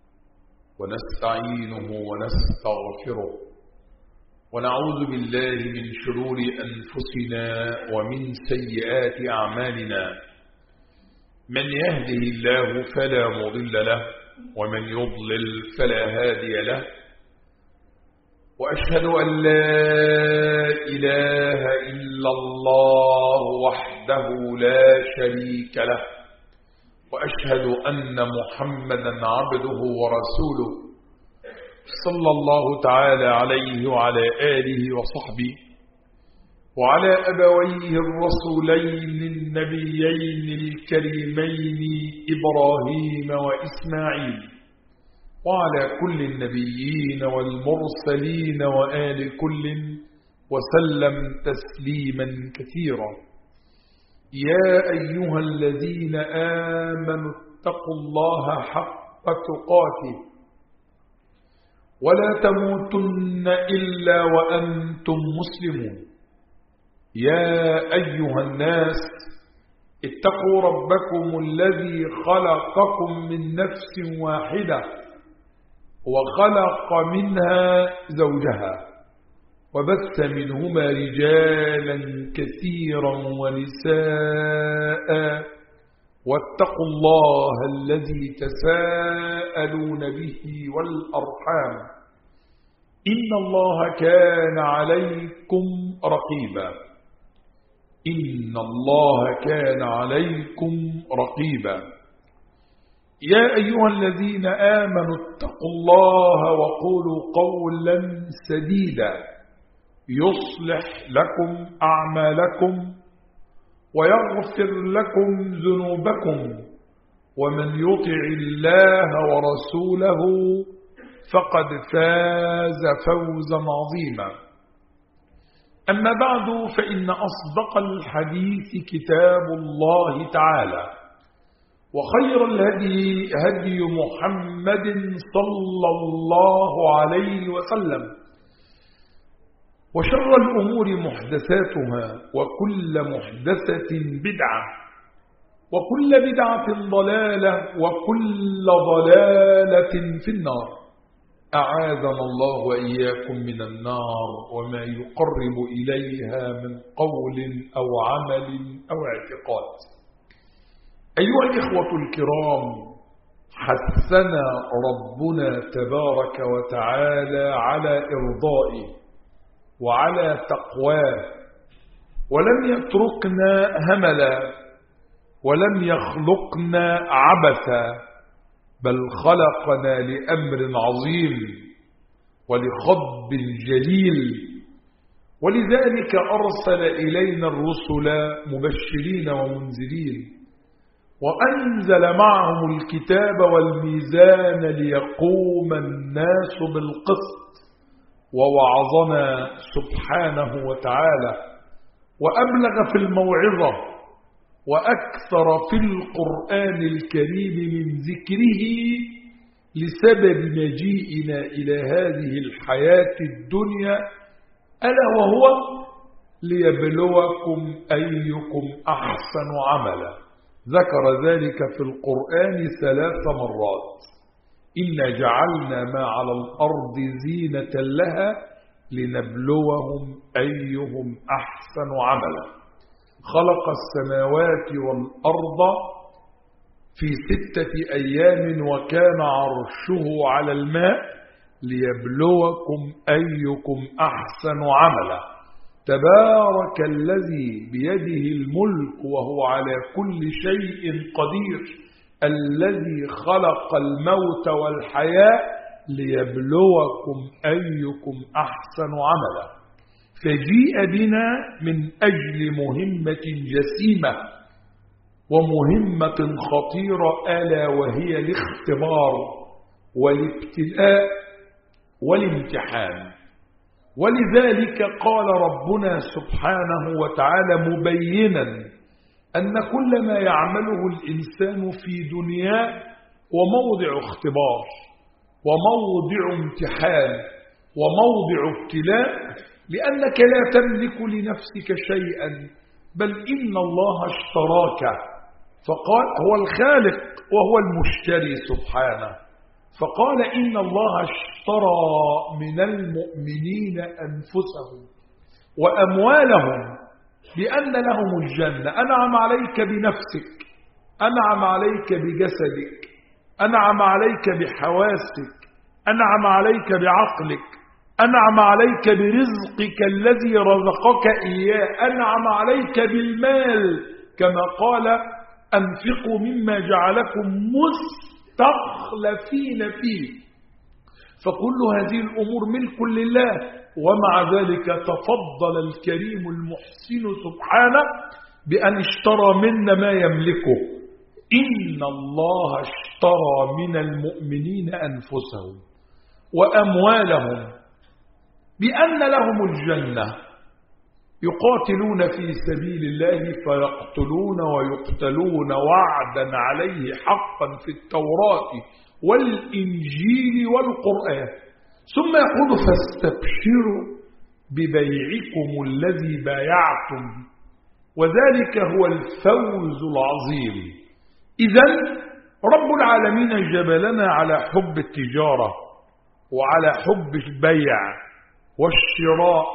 S1: ونستعينه ونستغفره، ونعوذ بالله من شرور أنفسنا ومن سيئات أعمالنا. من يهده الله فلا مضل له، ومن يضلل فلا هادي له، وأشهد أن لا إله إلا الله وحده لا شريك له، وأشهد أن محمدا عبده ورسوله صلى الله تعالى عليه وعلى آله وصحبه وعلى أبويه الرسولين النبيين الكريمين إبراهيم وإسماعيل، وعلى كل النبيين والمرسلين وآل كل وسلم تسليما كثيرا. يا أيها الذين آمنوا اتقوا الله حق تقاته ولا تموتن إلا وأنتم مسلمون. يا أيها الناس اتقوا ربكم الذي خلقكم من نفس واحدة وخلق منها زوجها وبث منهما رجالا كثيرا ونساء، واتقوا الله الذي تساءلون به والأرحام إن الله كان عليكم رقيبا. إن الله كان عليكم رقيبا. يا أيها الذين آمنوا اتقوا الله وقولوا قولا سديدا يصلح لكم أعمالكم ويغفر لكم ذنوبكم، ومن يطع الله ورسوله فقد فاز فوزا عظيما. أما بعد، فإن أصدق الحديث كتاب الله تعالى، وخير الهدي هدي محمد صلى الله عليه وسلم، وشر الأمور محدثاتها، وكل محدثة بدعة، وكل بدعة ضلالة، وكل ضلالة في النار. أعاذنا الله وإياكم من النار وما يقرب إليها من قول أو عمل أو اعتقاد. أيها الإخوة الكرام، حثنا ربنا تبارك وتعالى على إرضائه وعلى تقواه، ولم يتركنا هملا، ولم يخلقنا عبثا، بل خلقنا لأمر عظيم ولخطب جليل، ولذلك أرسل إلينا الرسل مبشرين ومنذرين، وأنزل معهم الكتاب والميزان ليقوم الناس بالقسط، ووعظنا سبحانه وتعالى وأبلغ في الموعظة، وأكثر في القرآن الكريم من ذكره لسبب مجيئنا إلى هذه الحياة الدنيا، ألا وهو ليبلوكم أيكم أحسن عملا. ذكر ذلك في القرآن ثلاث مرات: إنا جعلنا ما على الأرض زينة لها لنبلوهم أيهم أحسن عملا. خلق السماوات والأرض في ستة أيام وكان عرشه على الماء ليبلوكم أيكم أحسن عملا. تبارك الذي بيده الملك وهو على كل شيء قدير، الذي خلق الموت والحياة ليبلوكم أيكم أحسن عملا. فجيء بنا من أجل مهمة جسيمة ومهمة خطيرة، ألا وهي الاختبار والابتلاء والامتحان. ولذلك قال ربنا سبحانه وتعالى مبينا أن كل ما يعمله الإنسان في دنياه وموضع اختبار وموضع امتحان وموضع ابتلاء، لأنك لا تملك لنفسك شيئا، بل إن الله اشتراك، فقال هو الخالق وهو المشتري سبحانه، فقال إن الله اشترى من المؤمنين أنفسهم وأموالهم بأن لهم الجنة. أنعم عليك بنفسك، أنعم عليك بجسدك، أنعم عليك بحواسك، أنعم عليك بعقلك، أنعم عليك برزقك الذي رزقك إياه، أنعم عليك بالمال، كما قال أنفقوا مما جعلكم مستخلفين فيه. فكل هذه الأمور ملك لله، ومع ذلك تفضل الكريم المحسن سبحانه بأن اشترى منا ما يملكه. إن الله اشترى من المؤمنين أنفسهم وأموالهم بأن لهم الجنة، يقاتلون في سبيل الله فيقتلون ويقتلون وعدا عليه حقا في التوراة والإنجيل والقرآن. ثم يقول فاستبشروا ببيعكم الذي بايعتم، وذلك هو الفوز العظيم. إذن رب العالمين جبلنا على حب التجارة وعلى حب البيع والشراء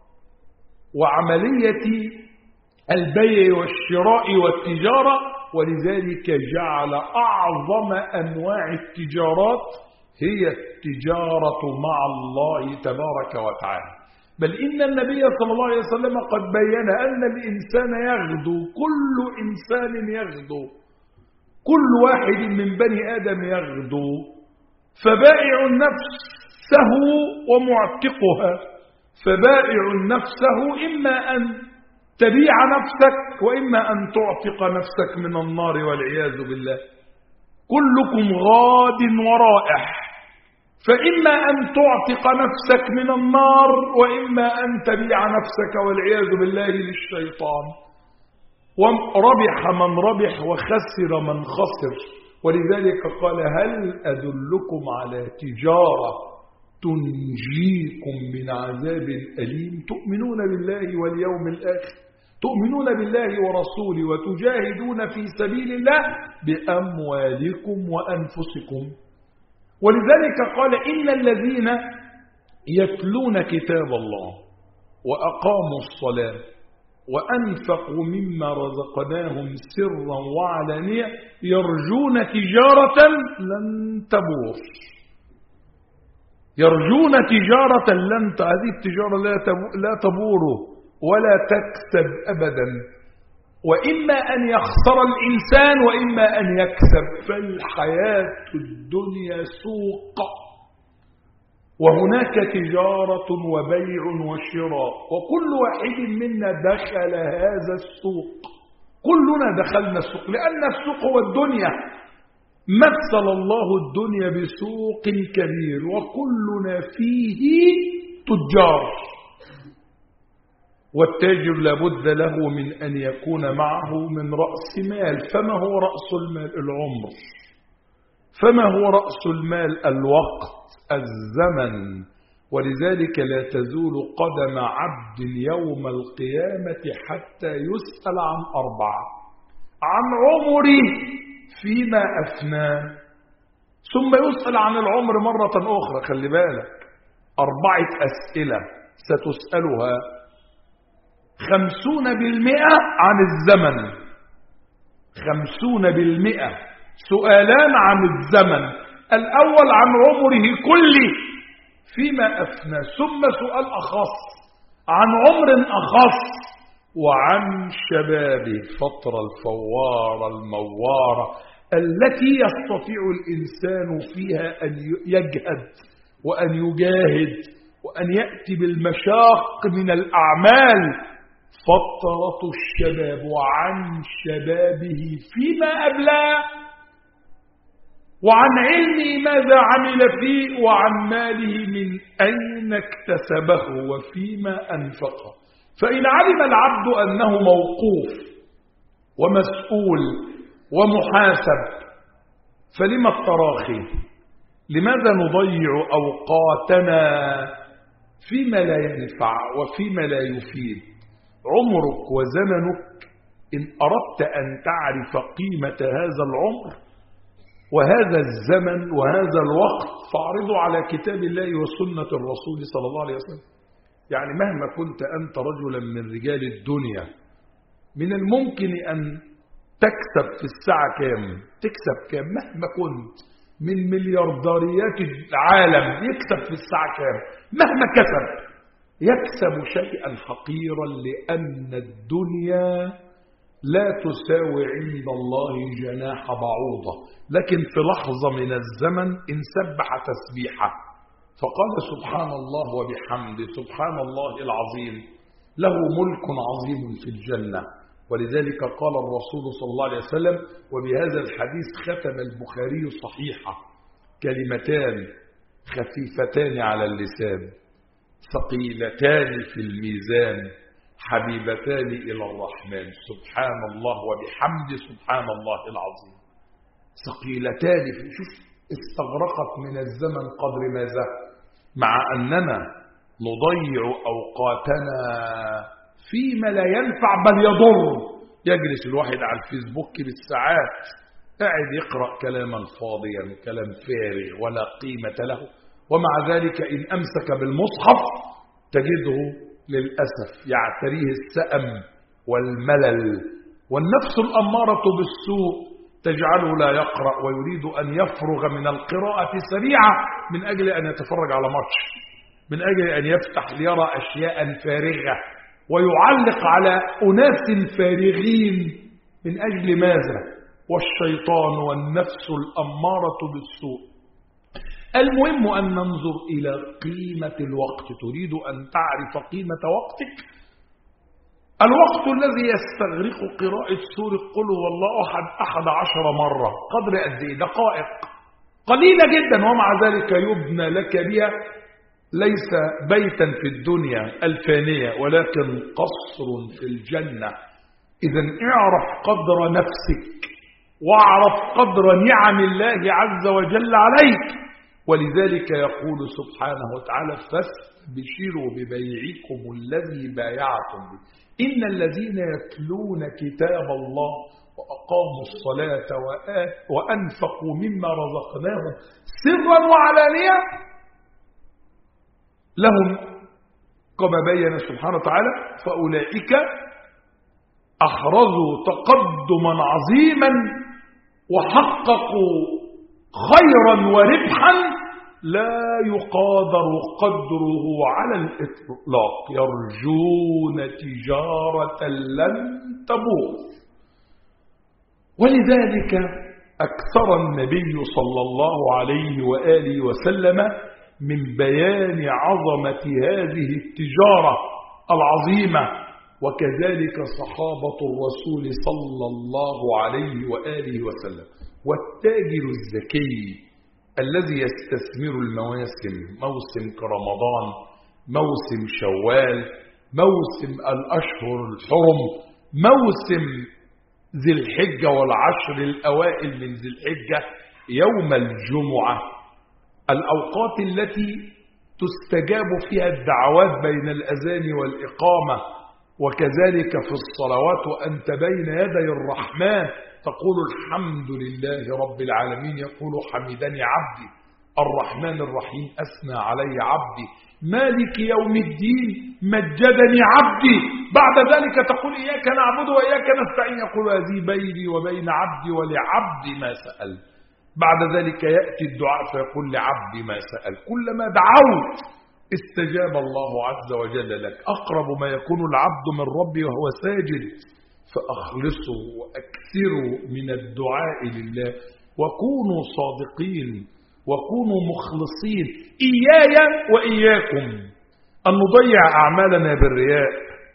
S1: وعملية البيع والشراء والتجارة، ولذلك جعل أعظم أنواع التجارات هي التجارة مع الله تبارك وتعالى. بل إن النبي صلى الله عليه وسلم قد بين أن الإنسان يغدو، كل إنسان يغدو، كل واحد من بني آدم يغدو، فبائع نفسه ومعتقها. فبائع نفسه إما أن تبيع نفسك وإما أن تعتق نفسك من النار والعياذ بالله. كلكم غاد ورائح، فإما أن تعتق نفسك من النار وإما أن تبيع نفسك والعياذ بالله للشيطان. وربح من ربح وخسر من خسر. ولذلك قال هل أدلكم على تجارة تنجيكم من عذاب أليم؟ تؤمنون بالله واليوم الآخر، تؤمنون بالله ورسوله وتجاهدون في سبيل الله بأموالكم وأنفسكم. ولذلك قال إن الذين يتلون كتاب الله وأقاموا الصلاة وأنفقوا مما رزقناهم سرا وعلانية يرجون تجارة لن تبور. يرجون تجارة لن ت... هذه التجارة لا تبور ولا تكسب أبدا، وإما أن يخسر الإنسان وإما أن يكسب. فالحياة الدنيا سوق، وهناك تجارة وبيع وشراء، وكل واحد منا دخل هذا السوق. كلنا دخلنا السوق لأن السوق هو الدنيا. مثل الله الدنيا بسوق كبير وكلنا فيه تجار. والتاجر لابد له من أن يكون معه من رأس مال. فما هو رأس المال؟ العمر. فما هو رأس المال؟ الوقت، الزمن. ولذلك لا تزول قدم عبد يوم القيامة حتى يسأل عن أربعة: عن عمره فيما أفناه، ثم يسأل عن العمر مرة أخرى. خلي بالك، أربعة أسئلة ستسألها، خمسون بالمئة عن الزمن، خمسون بالمئة سؤالان عن الزمن. الأول عن عمره كله فيما أفنى، ثم سؤال أخص عن عمر أخص، وعن شبابه، فترة الفوارة الموارة التي يستطيع الإنسان فيها أن يجهد وأن يجاهد وأن يأتي بالمشاق من الأعمال. فترة الشباب، وعن شبابه فيما أبلاه، وعن علمه ماذا عمل فيه، وعن ماله من أين اكتسبه وفيما أنفقه. فإن علم العبد أنه موقوف ومسؤول ومحاسب فلما التراخي؟ لماذا نضيع أوقاتنا فيما لا ينفع وفيما لا يفيد؟ عمرك وزمنك إن أردت أن تعرف قيمة هذا العمر وهذا الزمن وهذا الوقت فاعرضه على كتاب الله وسنة الرسول صلى الله عليه وسلم. يعني مهما كنت أنت رجلا من رجال الدنيا، من الممكن أن تكسب في الساعة كام، تكسب كام، مهما كنت من مليارديريات العالم يكسب في الساعة كام، مهما كسب يكسب شيئا حقيرا، لأن الدنيا لا تساوي عند الله جناح بعوضة. لكن في لحظة من الزمن إن سبح تسبيحة فقال سبحان الله وبحمده سبحان الله العظيم، له ملك عظيم في الجنة. ولذلك قال الرسول صلى الله عليه وسلم، وبهذا الحديث ختم البخاري صحيحة: كلمتان خفيفتان على اللسان ثقيلتان في الميزان حبيبتان إلى الرحمن، سبحان الله وبحمده سبحان الله العظيم. ثقيلتان في، شوف استغرقت من الزمن قدر ماذا، مع أننا نضيع أوقاتنا فيما لا ينفع بل يضر. يجلس الواحد على الفيسبوك بالساعات قاعد يقرأ كلاما فاضيا، كلام فارغ ولا قيمة له، ومع ذلك إن أمسك بالمصحف تجده للأسف يعتريه السأم والملل، والنفس الأمارة بالسوء تجعله لا يقرأ ويريد أن يفرغ من القراءة سريعة من أجل أن يتفرج على ماتش من أجل أن يفتح ليرى أشياء فارغة ويعلق على أناس فارغين. من أجل ماذا؟ والشيطان والنفس الأمارة بالسوء. المهم أن ننظر إلى قيمة الوقت. تريد أن تعرف قيمة وقتك؟ الوقت الذي يستغرق قراءة سورة قل هو الله أحد أحد عشر مرة قدر قد إيه؟ دقائق قليلة جدا، ومع ذلك يبنى لك بها ليس بيتا في الدنيا الفانية ولكن قصر في الجنة. إذن اعرف قدر نفسك واعرف قدر نعم الله عز وجل عليك. ولذلك يقول سبحانه وتعالى فاستبشروا ببيعكم الذي بايعتم به. إن الذين يتلون كتاب الله وأقاموا الصلاة وأنفقوا مما رزقناهم سرا وعلانية لهم كما بين سبحانه وتعالى فأولئك أحرزوا تقدما عظيما وحققوا خيرا وربحا لا يقادر قدره على الإطلاق يرجون تجارة لن تبور. ولذلك أكثر النبي صلى الله عليه وآله وسلم من بيان عظمة هذه التجارة العظيمة، وكذلك صحابة الرسول صلى الله عليه وآله وسلم. والتاجر الذكي الذي يستثمر المواسم، موسم كرمضان، موسم شوال، موسم الأشهر الحرم، موسم ذي الحجة والعشر الأوائل من ذي الحجة، يوم الجمعة، الأوقات التي تستجاب فيها الدعوات بين الأذان والإقامة، وكذلك في الصلوات وأنت بين يدي الرحمن تقول الحمد لله رب العالمين، يقول حمدني عبدي، الرحمن الرحيم أثنى علي عبدي، مالك يوم الدين مجدني عبدي. بعد ذلك تقول إياك نعبد وإياك نستعين، يقول هذه بيني وبين عبدي ولعبدي ما سأل. بعد ذلك يأتي الدعاء فيقول لعبدي ما سأل. كلما دعوت استجاب الله عز وجل لك. أقرب ما يكون العبد من ربي وهو ساجد، فأخلصوا وأكثروا من الدعاء لله وكونوا صادقين وكونوا مخلصين. إياي وإياكم أن نضيع أعمالنا بالرياء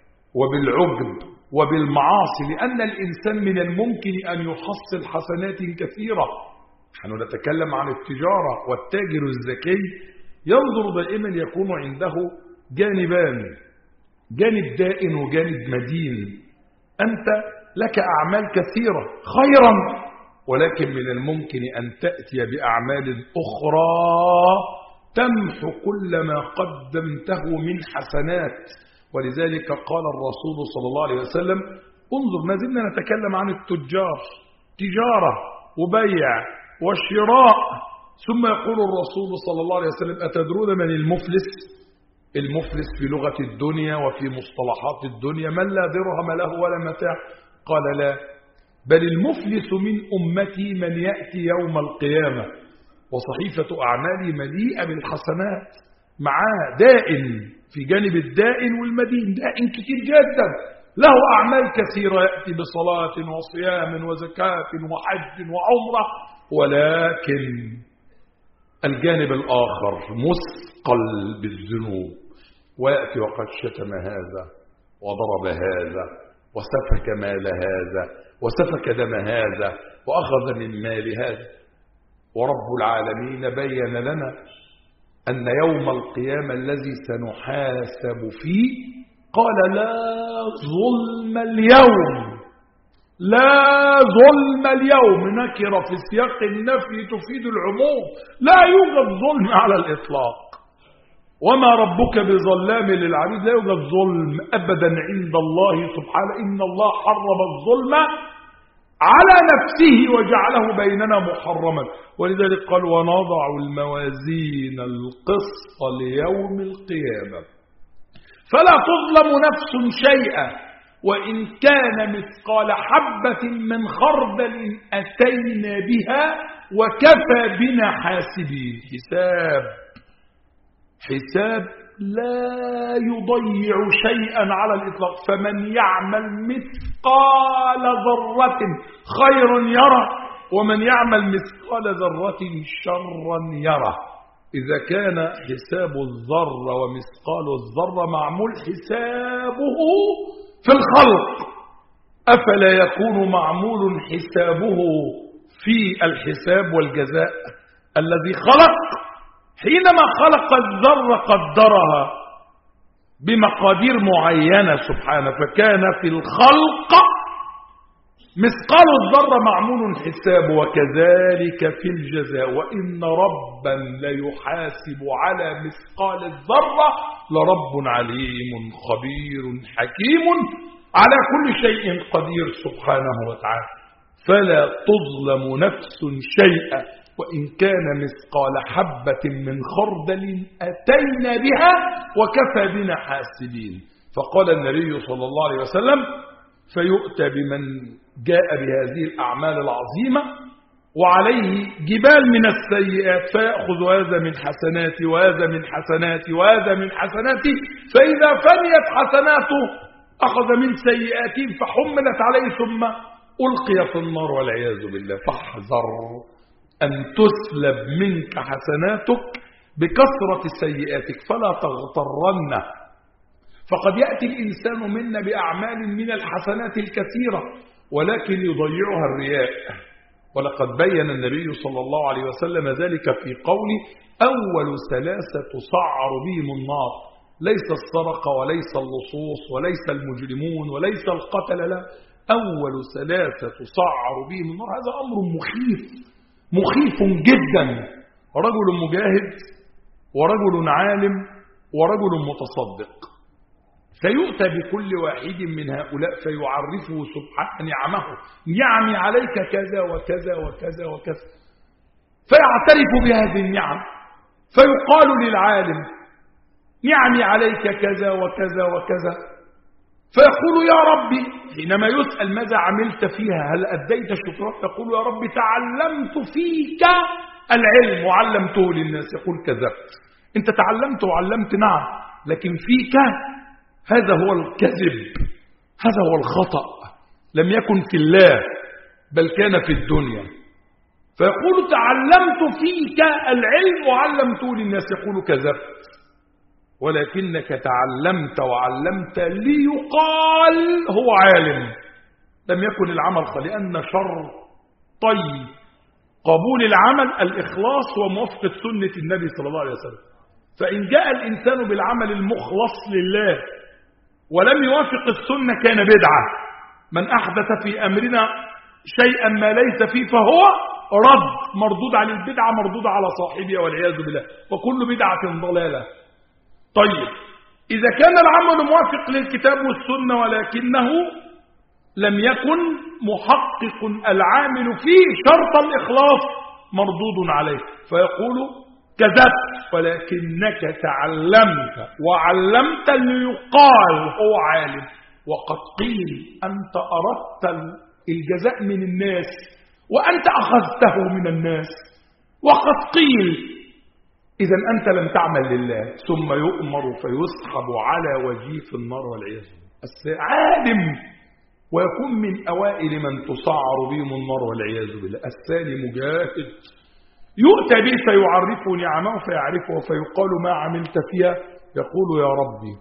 S1: وبالعجب وبالمعاصي، لأن الإنسان من الممكن أن يحصل حسنات كثيرة. نحن نتكلم عن التجارة، والتاجر الذكي ينظر دائما يكون عنده جانبان، جانب دائن وجانب مدين. أنت لك أعمال كثيرة خيرا، ولكن من الممكن أن تأتي بأعمال أخرى تمحو كل ما قدمته من حسنات. ولذلك قال الرسول صلى الله عليه وسلم انظر، ما زلنا نتكلم عن التجار، تجارة وبيع وشراء، ثم يقول الرسول صلى الله عليه وسلم أتدرون من المفلس؟ المفلس في لغة الدنيا وفي مصطلحات الدنيا من لا درهم له ولا متاع. قال لا، بل المفلس من أمتي من يأتي يوم القيامة وصحيفة أعماله مليئة بالحسنات، معاه دائن في جانب الدائن والمدين، دائن كتير جدا له أعمال كثيرة، يأتي بصلاة وصيام وزكاة وحج وعمرة، ولكن الجانب الآخر مثقل بالذنوب، ويأتي وقد شتم هذا وضرب هذا وسفك مال هذا وسفك دم هذا وأخذ من مال هذا. ورب العالمين بين لنا أن يوم القيامة الذي سنحاسب فيه قال لا ظلم اليوم، لا ظلم اليوم، نكرة في سياق النفي تفيد العموم، لا يوجد ظلم على الإطلاق، وما ربك بظلام للعبيد، لا يوجد ظلم أبدا عند الله سبحانه. إن الله حرم الظلم على نفسه وجعله بيننا محرما، ولذلك قال ونضع الموازين القسط ليوم القيامة فلا تظلم نفس شيئا وإن كان مثقال حبة من خردل أتينا بها وكفى بنا حاسبين. حساب حساب لا يضيع شيئا على الإطلاق. فمن يعمل مثقال ذرة خير يره، ومن يعمل مثقال ذرة شرا يره. إذا كان حساب الذرة ومثقال الذرة معمول حسابه في الخلق، أفلا يكون معمول حسابه في الحساب والجزاء الذي خلق؟ حينما خلق الذرة قدرها بمقادير معينة سبحانه، فكان في الخلق مثقال الذرة معمول حساب، وكذلك في الجزاء. وإن ربا ليحاسب على مثقال الذرة لرب عليم خبير حكيم على كل شيء قدير سبحانه وتعالى. فلا تظلم نفس شيئا وإن كان مثقال حبة من خردل أتينا بها وكفى بنا حاسبين. فقال النبي صلى الله عليه وسلم: فيؤتى بمن جاء بهذه الأعمال العظيمة وعليه جبال من السيئات، فيأخذ هذا من حسناتي وهذا من حسناتي وهذا من حسناتي، فإذا فنيت حسناته أخذ من سيئاته فحملت عليه ثم ألقي في النار والعياذ بالله. فاحذر أن تسلب منك حسناتك بكثرة سيئاتك، فلا تغترن. فقد يأتي الإنسان منا بأعمال من الحسنات الكثيرة ولكن يضيعها الرياء. ولقد بين النبي صلى الله عليه وسلم ذلك في قوله: أول ثلاثة تسعر بهم النار، ليس السرقة وليس اللصوص وليس المجرمون وليس القتل، لا، أول ثلاثة تسعر بهم النار. هذا أمر مخيف مخيف جدا. رجل مجاهد ورجل عالم ورجل متصدق، فيؤتى بكل واحد من هؤلاء فيعرفه سبحانه نعمه: نعمي عليك كذا وكذا وكذا وكذا، فيعترف بهذه النعم. فيقال للعالم: نعمي عليك كذا وكذا وكذا، فيقول: يا ربي، حينما يسأل ماذا عملت فيها، هل أديت شكرك؟ يقول: يا ربي تعلمت فيك العلم وعلمته للناس. يقول: كذبت، انت تعلمت وعلمت، نعم، لكن فيك هذا هو الكذب، هذا هو الخطأ، لم يكن في الله بل كان في الدنيا. فيقول: تعلمت فيك العلم وعلمته للناس. يقول: كذبت، ولكنك تعلمت وعلمت ليقال هو عالم. لم يكن العمل خالص، لأن شرطي قبول العمل الإخلاص وموافقة سنة النبي صلى الله عليه وسلم. فإن جاء الإنسان بالعمل المخلص لله ولم يوافق السنة كان بدعة. من أحدث في أمرنا شيئا ما ليس فيه فهو رد، مردود على البدعة، مردود على صاحبها والعياذ بالله، وكل بدعة ضلالة. طيب، إذا كان العمل موافق للكتاب والسنة ولكنه لم يكن محقق العامل فيه شرط الإخلاص، مردود عليه. فيقول: كذبت، ولكنك تعلمت وعلمت ليقال هو عالم. وقد قيل أنت أردت الجزاء من الناس وأنت أخذته من الناس. وقد قيل إذا أنت لم تعمل لله. ثم يؤمر فيسحب على وجهه في النار والعياذ بالله. عالم ويكون من أوائل من تسعر بهم النار والعياذ بالله. الثاني مجاهد، يؤتى به فيعرفه نعمه فيعرفه، فيقال: ما عملت فيها؟ يقول: يا ربي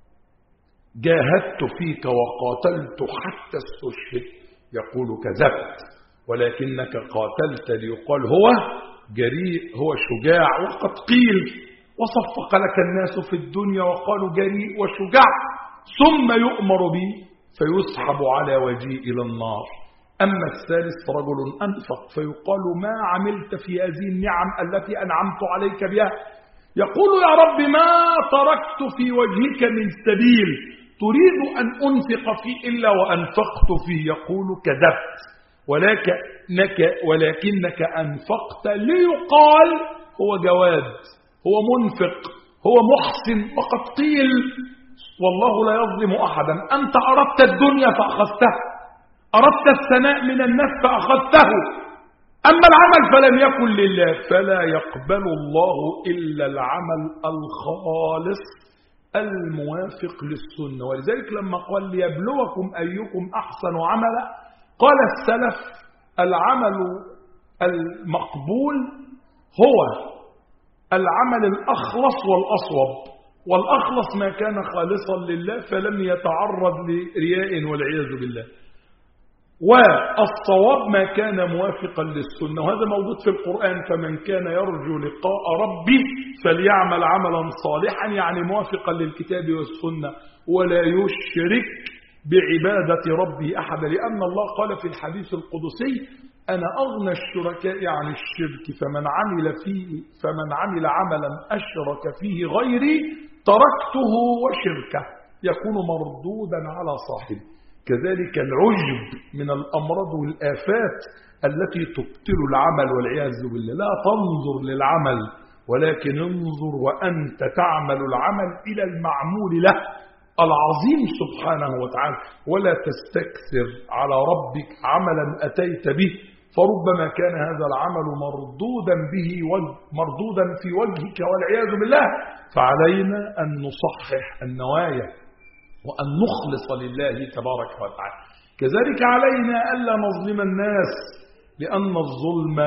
S1: جاهدت فيك وقاتلت حتى استشهد. يقول: كذبت، ولكنك قاتلت ليقال هو جريء، هو شجاع. وقد قيل وصفق لك الناس في الدنيا وقالوا جريء وشجاع. ثم يؤمر به فيسحب على وجهه إلى النار. أما الثالث رجل أنفق، فيقال: ما عملت في هذه النعم التي أنعمت عليك بها؟ يقول: يا رب ما تركت في وجهك من سبيل تريد أن أنفق فيه إلا وأنفقت فيه. يقول: كذبت، ولكنك, ولكنك أنفقت ليقال هو جواد، هو منفق، هو محسن. وقد قيل والله لا يظلم أحدا. أنت أردت الدنيا فأخذته، أردت الثناء من الناس فأخذته، أما العمل فلم يكن لله. فلا يقبل الله إلا العمل الخالص الموافق للسنة. ولذلك لما قال ليبلوكم أيكم أحسن عملا، قال السلف العمل المقبول هو العمل الأخلص والأصوب، والأخلص ما كان خالصا لله فلم يتعرض لرياء والعياذ بالله، والصواب ما كان موافقا للسنة، وهذا موجود في القرآن. فمن كان يرجو لقاء ربه فليعمل عملا صالحا، يعني موافقا للكتاب والسنة، ولا يشرك بعبادة ربه أحدا، لأن الله قال في الحديث القدسي أنا أغنى الشركاء عن الشرك، فمن عمل فيه فمن عمل عملا أشرك فيه غيري تركته وشركه، يكون مردودا على صاحبه. كذلك العجب من الأمراض والآفات التي تبطل العمل والعياذ بالله. لا تنظر للعمل، ولكن انظر وأنت تعمل العمل إلى المعمول له العظيم سبحانه وتعالى، ولا تستكثر على ربك عملا أتيت به، فربما كان هذا العمل مردودا به مردودا في وجهك والعياذ بالله. فعلينا أن نصحح النوايا وأن نخلص لله تبارك وتعالى. كذلك علينا ألا نظلم الناس، لأن الظلم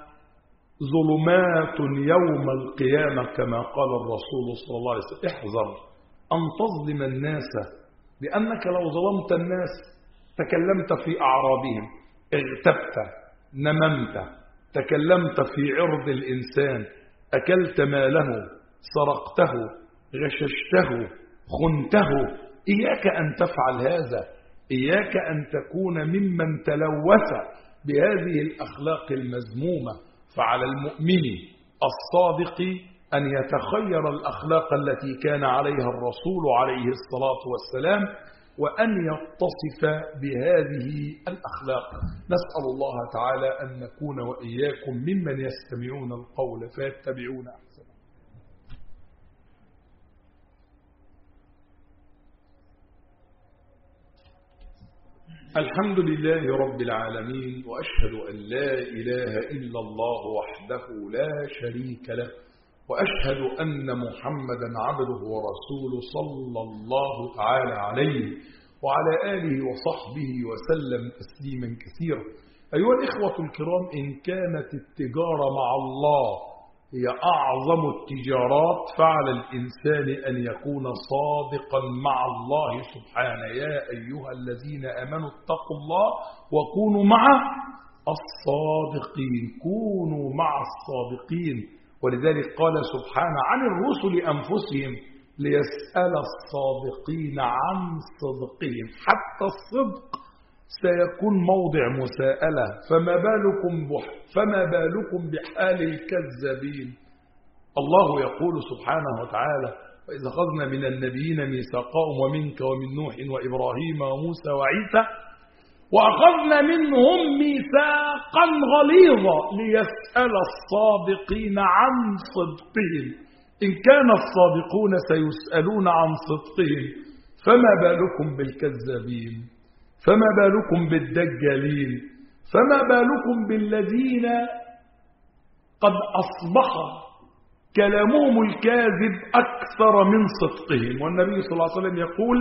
S1: ظلمات يوم القيامة كما قال الرسول صلى الله عليه وسلم. احذر أن تظلم الناس، لأنك لو ظلمت الناس تكلمت في أعراضهم، اغتبت، نممت، تكلمت في عرض الإنسان، أكلت ماله، سرقته، غششته، خنته. إياك أن تفعل هذا، إياك أن تكون ممن تلوث بهذه الأخلاق المذمومة. فعلى المؤمن الصادق أن يتخير الأخلاق التي كان عليها الرسول عليه الصلاة والسلام، وأن يتصف بهذه الأخلاق. نسأل الله تعالى أن نكون وإياكم ممن يستمعون القول فيتبعون أحسنه. الحمد لله رب العالمين، وأشهد أن لا إله إلا الله وحده لا شريك له، وأشهد أن محمدا عبده ورسوله صلى الله تعالى عليه وعلى آله وصحبه وسلم تسليما كثيرا. أيها الإخوة الكرام، إن كانت التجارة مع الله هي أعظم التجارات، فعلى الإنسان أن يكون صادقا مع الله سبحانه. يا أيها الذين آمنوا اتقوا الله وكونوا مع الصادقين، كونوا مع الصادقين. ولذلك قال سبحانه عن الرسل أنفسهم ليسأل الصادقين عن صدقهم، حتى الصدق سيكون موضع مساءلة، فما بالكم بح فما بالكم بحال الكذابين. الله يقول سبحانه وتعالى وإذا أخذنا من النبيين ميثاقهم ومنك ومن نوح وإبراهيم وموسى وعيسى وأخذنا منهم ميثاقا غليظا ليسأل الصادقين عن صدقهم، إن كان الصادقون سيسألون عن صدقهم، فما بالكم بالكذابين، فما بالكم بالدجالين، فما بالكم بالذين قد أصبح كلامهم الكاذب أكثر من صدقهم. والنبي صلى الله عليه وسلم يقول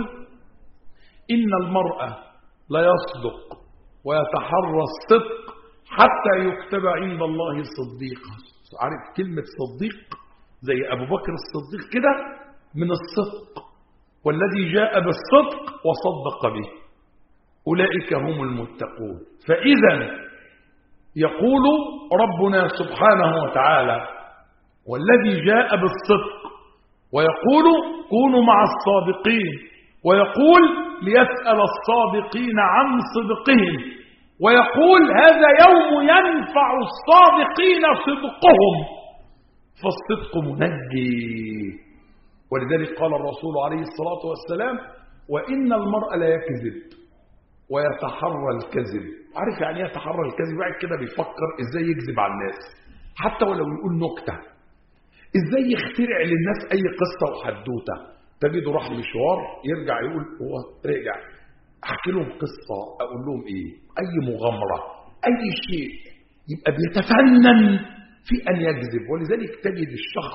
S1: إن المرأة لا يصدق ويتحرى الصدق حتى يكتب عند الله صديقا. عارف كلمة صديق زي أبو بكر الصديق كده من الصدق، والذي جاء بالصدق وصدق به أولئك هم المتقون. فإذا يقول ربنا سبحانه وتعالى والذي جاء بالصدق، ويقول كونوا مع الصادقين، ويقول ليسأل الصادقين عن صدقهم، ويقول هذا يوم ينفع الصادقين صدقهم، فالصدق منجي. ولذلك قال الرسول عليه الصلاة والسلام وإن المرء لا يكذب ويتحرى الكذب. عارف يعني يتحرى الكذب؟ بعد كده بيفكر ازاي يكذب على الناس، حتى ولو يقول نكتة، ازاي يخترع للناس اي قصة وحدوتة. تجده راح مشوار يرجع يقول هو رجع احكي لهم قصة، اقول لهم ايه، اي مغامرة، اي شيء، يبقى بيتفنن في ان يكذب. ولذلك تجد الشخص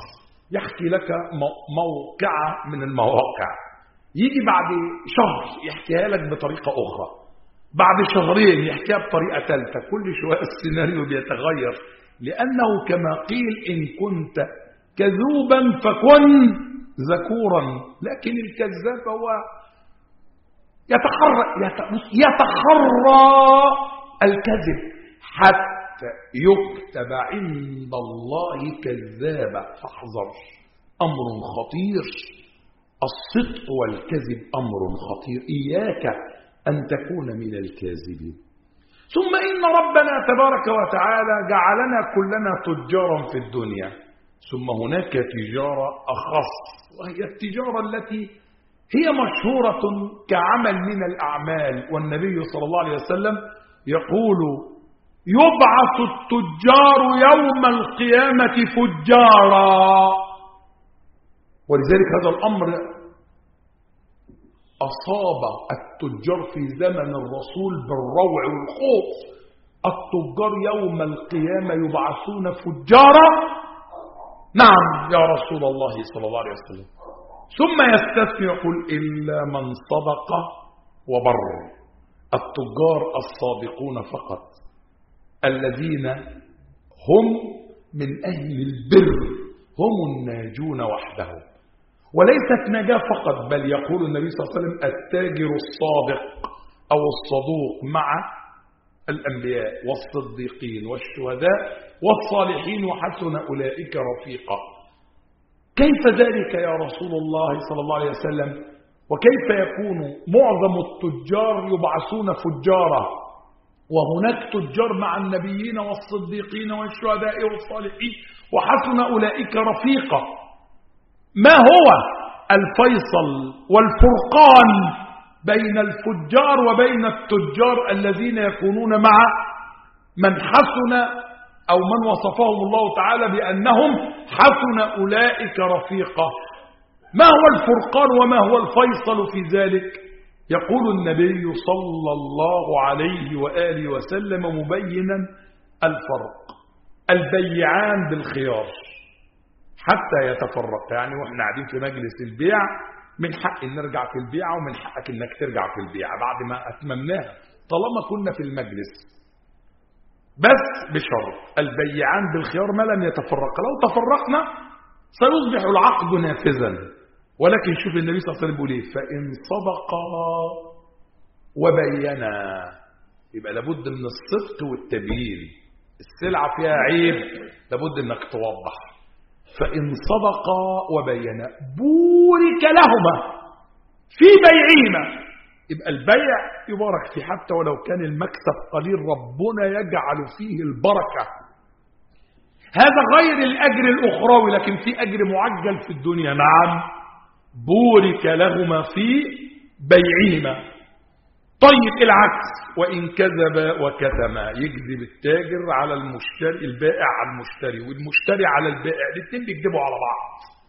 S1: يحكي لك موقعة من المواقع، يجي بعد شهر يحكيها لك بطريقة أخرى، بعد شهرين يحكيها بطريقة ثالثة، كل شوية السيناريو بيتغير، لأنه كما قيل إن كنت كذوبا فكن ذكورا. لكن الكذاب هو يتحرى يتحرى الكذب حتى يكتب عند الله كذابا، فاحذر، أمر خطير. الصدق والكذب أمر خطير، إياك أن تكون من الكاذبين. ثم إن ربنا تبارك وتعالى جعلنا كلنا تجارا في الدنيا، ثم هناك تجارة أخص، وهي التجارة التي هي مشهورة كعمل من الأعمال. والنبي صلى الله عليه وسلم يقول يبعث التجار يوم القيامة فجارا. ولذلك هذا الأمر أصاب التجار في زمن الرسول بالروع والخوف. التجار يوم القيامة يبعثون فجارا. نعم يا رسول الله صلى الله عليه وسلم. ثم يستثني يقول إلا من صدق وبر. التجار الصادقون فقط الذين هم من أهل البر هم الناجون وحدهم. وليست نجاة فقط، بل يقول النبي صلى الله عليه وسلم التاجر الصادق أو الصدوق مع الأنبياء والصديقين والشهداء والصالحين وحسن أولئك رفيقا. كيف ذلك يا رسول الله صلى الله عليه وسلم؟ وكيف يكون معظم التجار يبعثون فجارا وهناك تجار مع النبيين والصديقين والشهداء والصالحين وحسن أولئك رفيقا؟ ما هو الفيصل والفرقان بين الفجار وبين التجار الذين يكونون مع من حسن أو من وصفهم الله تعالى بأنهم حسن أولئك رفيقا؟ ما هو الفرقان وما هو الفيصل في ذلك؟ يقول النبي صلى الله عليه وآله وسلم مبينا الفرق: البيعان بالخيار حتى يتفرق. يعني واحنا قاعدين في مجلس البيع من حق ان نرجع في البيعة ومن حقك انك ترجع في البيعة بعد ما اتممناها طالما كنا في المجلس، بس بشرط البيعان بالخيار ما لم يتفرق. لو تفرقنا سيصبح العقد نافذا. ولكن شوف النبي صلى الله عليه وسلم بيقول ايه: فإن صدقا وبينا. يبقى لابد من الصدق والتبيين. السلعة فيها عيب لابد انك توضح. فإن صدقا وبينا بورك لهما في بيعهما. يبقى البيع يبارك فيه حتى ولو كان المكسب قليل، ربنا يجعل فيه البركة. هذا غير الأجر الأخروي، لكن في أجر معجل في الدنيا. نعم، بورك لهما في بيعهما. طيب العكس: وإن كذب وكتما. يكذب التاجر على المشتري، البائع على المشتري، والمشتري على البائع، الاثنين بيكذبوا على بعض.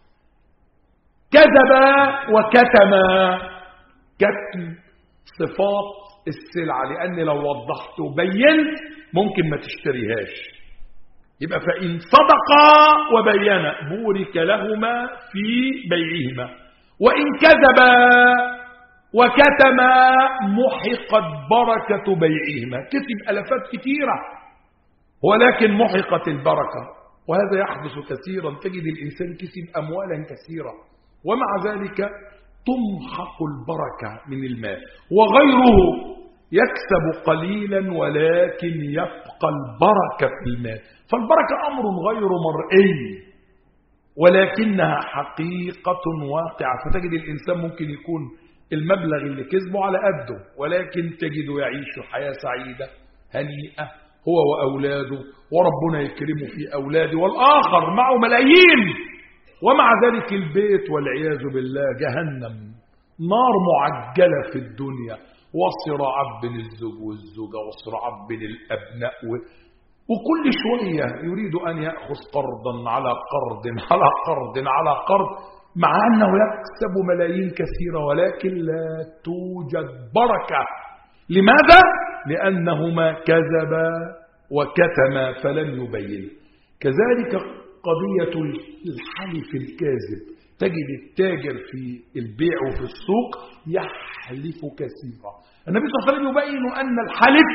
S1: كذب وكتما. كتم صفات السلعة، لأن لو وضحت وبينت ممكن ما تشتريهاش. يبقى فإن صدقا وبينا بورك لهما في بيعهما، وإن كذبا وكتما محقت بركة بيعهما. كسب ألفات كثيرة ولكن محقت البركة. وهذا يحدث كثيرا، تجد الإنسان كسب أموالا كثيرة ومع ذلك تمحق البركة من المال، وغيره يكسب قليلا ولكن يبقى البركة في المال. فالبركة أمر غير مرئي ولكنها حقيقة واقعة. فتجد الإنسان ممكن يكون المبلغ اللي كسبه على قده، ولكن تجده يعيش حياة سعيدة هنيئة هو وأولاده، وربنا يكرمه في أولاده، والآخر معه ملايين ومع ذلك البيت والعياذ بالله جهنم، نار معجلة في الدنيا، وصراعات بين الزوج والزوجة، وصراعات بين الأبناء و... وكل شوية يريد أن يأخذ قرضا على قرض على قرض على قرض، مع أنه يكسب ملايين كثيرة ولكن لا توجد بركة. لماذا؟ لأنهما كذبا وكتما فلم يبين. كذلك قضية الحلف الكاذب. تجد التاجر في البيع وفي السوق يحلف كثيرا. النبي صلى الله عليه وسلم يبين أن الحلف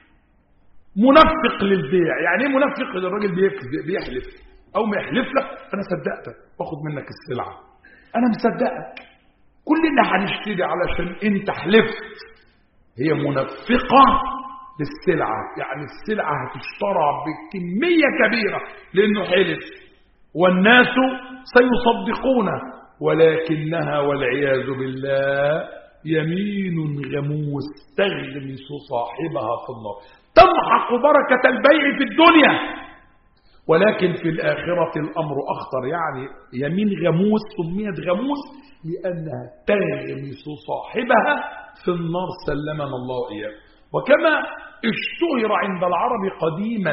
S1: منفق للبيع. يعني ايه منفق؟ الراجل بيحلف أو ما يحلف لك أنا صدقتك واخد منك السلعة، أنا مصدقك، كلنا هنشتري علشان أنت حلفت. هي منفقة للسلعة، يعني السلعة هتشترى بكمية كبيرة لأنه حلف، والناس سيصدقونه، ولكنها والعياذ بالله يمين غموس تغمس صاحبها في النار، تمحق بركة البيع في الدنيا، ولكن في الآخرة الأمر أخطر. يعني يمين غموس سميت غموس لأنها تغمس صاحبها في النار، سلمنا الله إياه. وكما اشتهر عند العرب قديما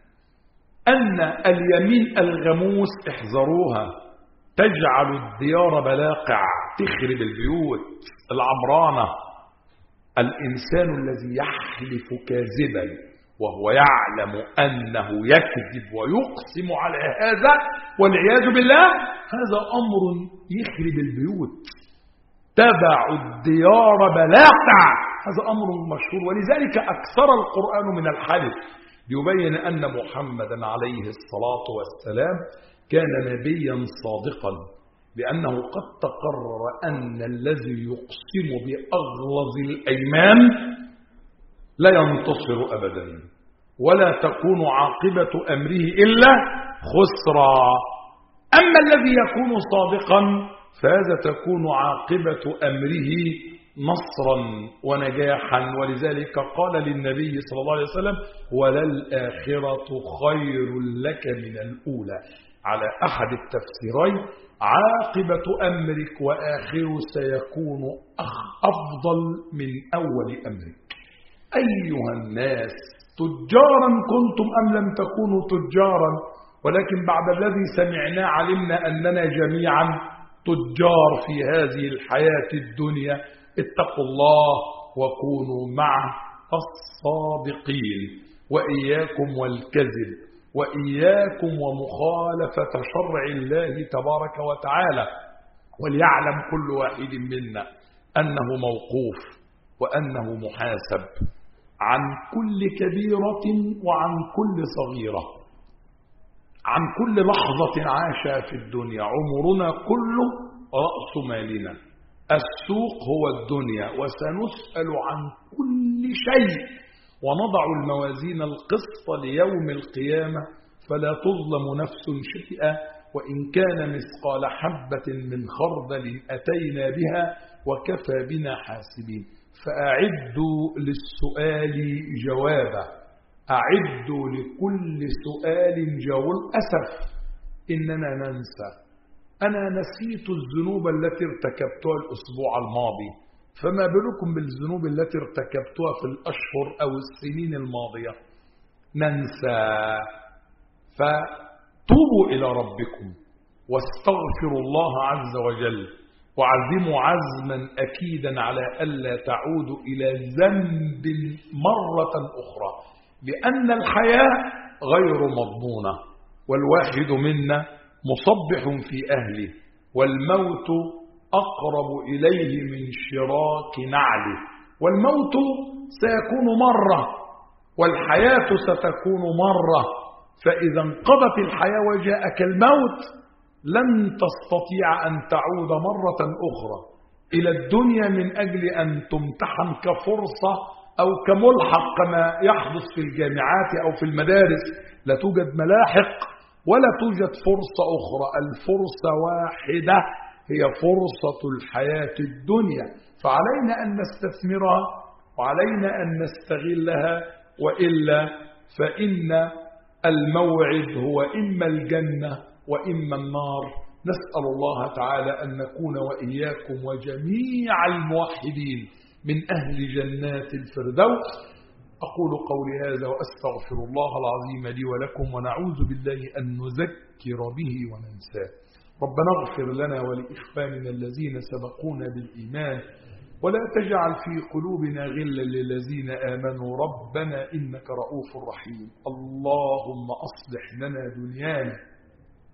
S1: أن اليمين الغموس احذروها تجعل الديار بلاقع، تخرب البيوت العمرانة. الإنسان الذي يحلف كاذبا وهو يعلم أنه يكذب ويقسم على هذا والعياذ بالله، هذا أمر يخرب البيوت، تبع الديار بلاقع، هذا أمر مشهور. ولذلك أكثر القرآن من الحلف ليبين أن محمدا عليه الصلاة والسلام كان نبيا صادقا، لأنه قد تقرر أن الذي يقسم بأغلظ الأيمان لا ينتصر أبدا، ولا تكون عاقبة أمره إلا خسرا. أما الذي يكون صادقا فهذا تكون عاقبة أمره نصرا ونجاحا. ولذلك قال للنبي صلى الله عليه وسلم وللآخرة خير لك من الأولى. على أحد التفسيرين عاقبة أمرك وآخره سيكون أفضل من أول أمرك. أيها الناس تجارا كنتم أم لم تكونوا تجارا، ولكن بعد الذي سمعناه علمنا أننا جميعا تجار في هذه الحياة الدنيا. اتقوا الله وكونوا مع الصادقين، وإياكم والكذب، وإياكم ومخالفة شرع الله تبارك وتعالى. وليعلم كل واحد منا أنه موقوف وأنه محاسب عن كل كبيرة وعن كل صغيرة، عن كل لحظة عاشها في الدنيا. عمرنا كله رأس مالنا، السوق هو الدنيا، وسنسأل عن كل شيء. ونضع الموازين القسط ليوم القيامة فلا تظلم نفس شيئا، وإن كان مثقال حبة من خردل أتينا بها وكفى بنا حاسبين. فأعدوا للسؤال جوابا، أعدوا لكل سؤال جواب. أسف إننا ننسى. أنا نسيت الذنوب التي ارتكبتها الأسبوع الماضي، فما بالكم بالذنوب التي ارتكبتها في الأشهر أو السنين الماضية؟ ننسى. فتوبوا إلى ربكم واستغفروا الله عز وجل، وعزموا عزما أكيدا على ألا تعودوا إلى ذنب مرة أخرى، لأن الحياة غير مضمونة، والواحد منا مصبح في أهله، والموت أقرب إليه من شراك نعله. والموت سيكون مرة، والحياة ستكون مرة. فإذا انقضت الحياة وجاءك الموت لن تستطيع أن تعود مرة أخرى إلى الدنيا من أجل أن تمتحن كفرصة أو كملحق كما يحدث في الجامعات أو في المدارس. لا توجد ملاحق ولا توجد فرصة أخرى، الفرصة واحدة هي فرصة الحياة الدنيا، فعلينا أن نستثمرها وعلينا أن نستغلها، وإلا فإن الموعد هو إما الجنة وإما النار. نسأل الله تعالى أن نكون وإياكم وجميع الموحدين من أهل جنات الفردوس. أقول قولي هذا وأستغفر الله العظيم لي ولكم، ونعوذ بالله أن نذكر به وننساه. ربنا اغفر لنا ولإخواننا الذين سبقونا بالإيمان، ولا تجعل في قلوبنا غلا للذين آمنوا ربنا إنك رؤوف رحيم. اللهم أصلح لنا دنيانا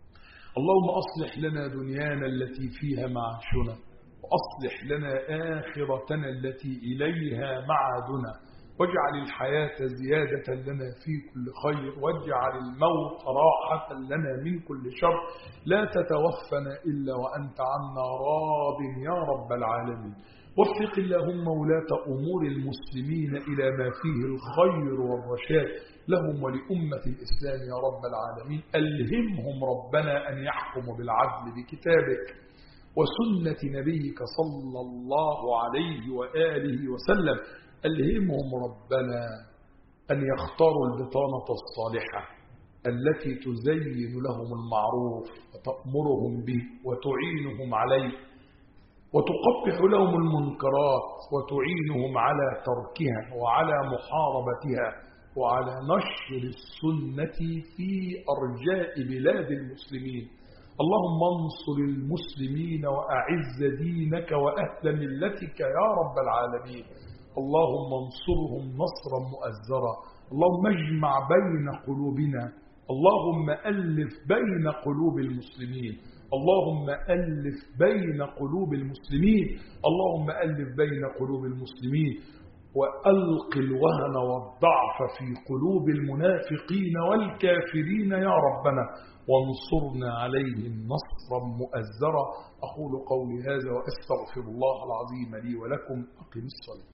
S1: اللهم أصلح لنا دنيانا التي فيها معاشنا، وأصلح لنا آخرتنا التي إليها معادنا، واجعل الحياة زيادة لنا في كل خير، واجعل الموت راحة لنا من كل شر. لا تتوفنا إلا وأنت عنا راض يا رب العالمين. وفق اللهم ولاة أمور المسلمين إلى ما فيه الخير والرشاد لهم ولأمة الإسلام يا رب العالمين. ألهمهم ربنا أن يحكموا بالعدل بكتابك وسنة نبيك صلى الله عليه وآله وسلم. ألهمهم ربنا أن يختاروا البطانة الصالحة التي تزين لهم المعروف وتأمرهم به وتعينهم عليه، وتقبح لهم المنكرات وتعينهم على تركها وعلى محاربتها وعلى نشر السنة في أرجاء بلاد المسلمين. اللهم انصر المسلمين وأعز دينك وأهل ملتك يا رب العالمين. اللهم انصرهم نصرا مؤزرا. اللهم اجمع بين قلوبنا. اللهم ألف بين قلوب المسلمين. اللهم ألف بين قلوب المسلمين. اللهم ألف بين قلوب المسلمين وألق الوهن والضعف في قلوب المنافقين والكافرين يا ربنا، وانصرنا عليهم نصرا مؤزرا. أقول قولي هذا وأستغفر الله العظيم لي ولكم. أقم الصلاة.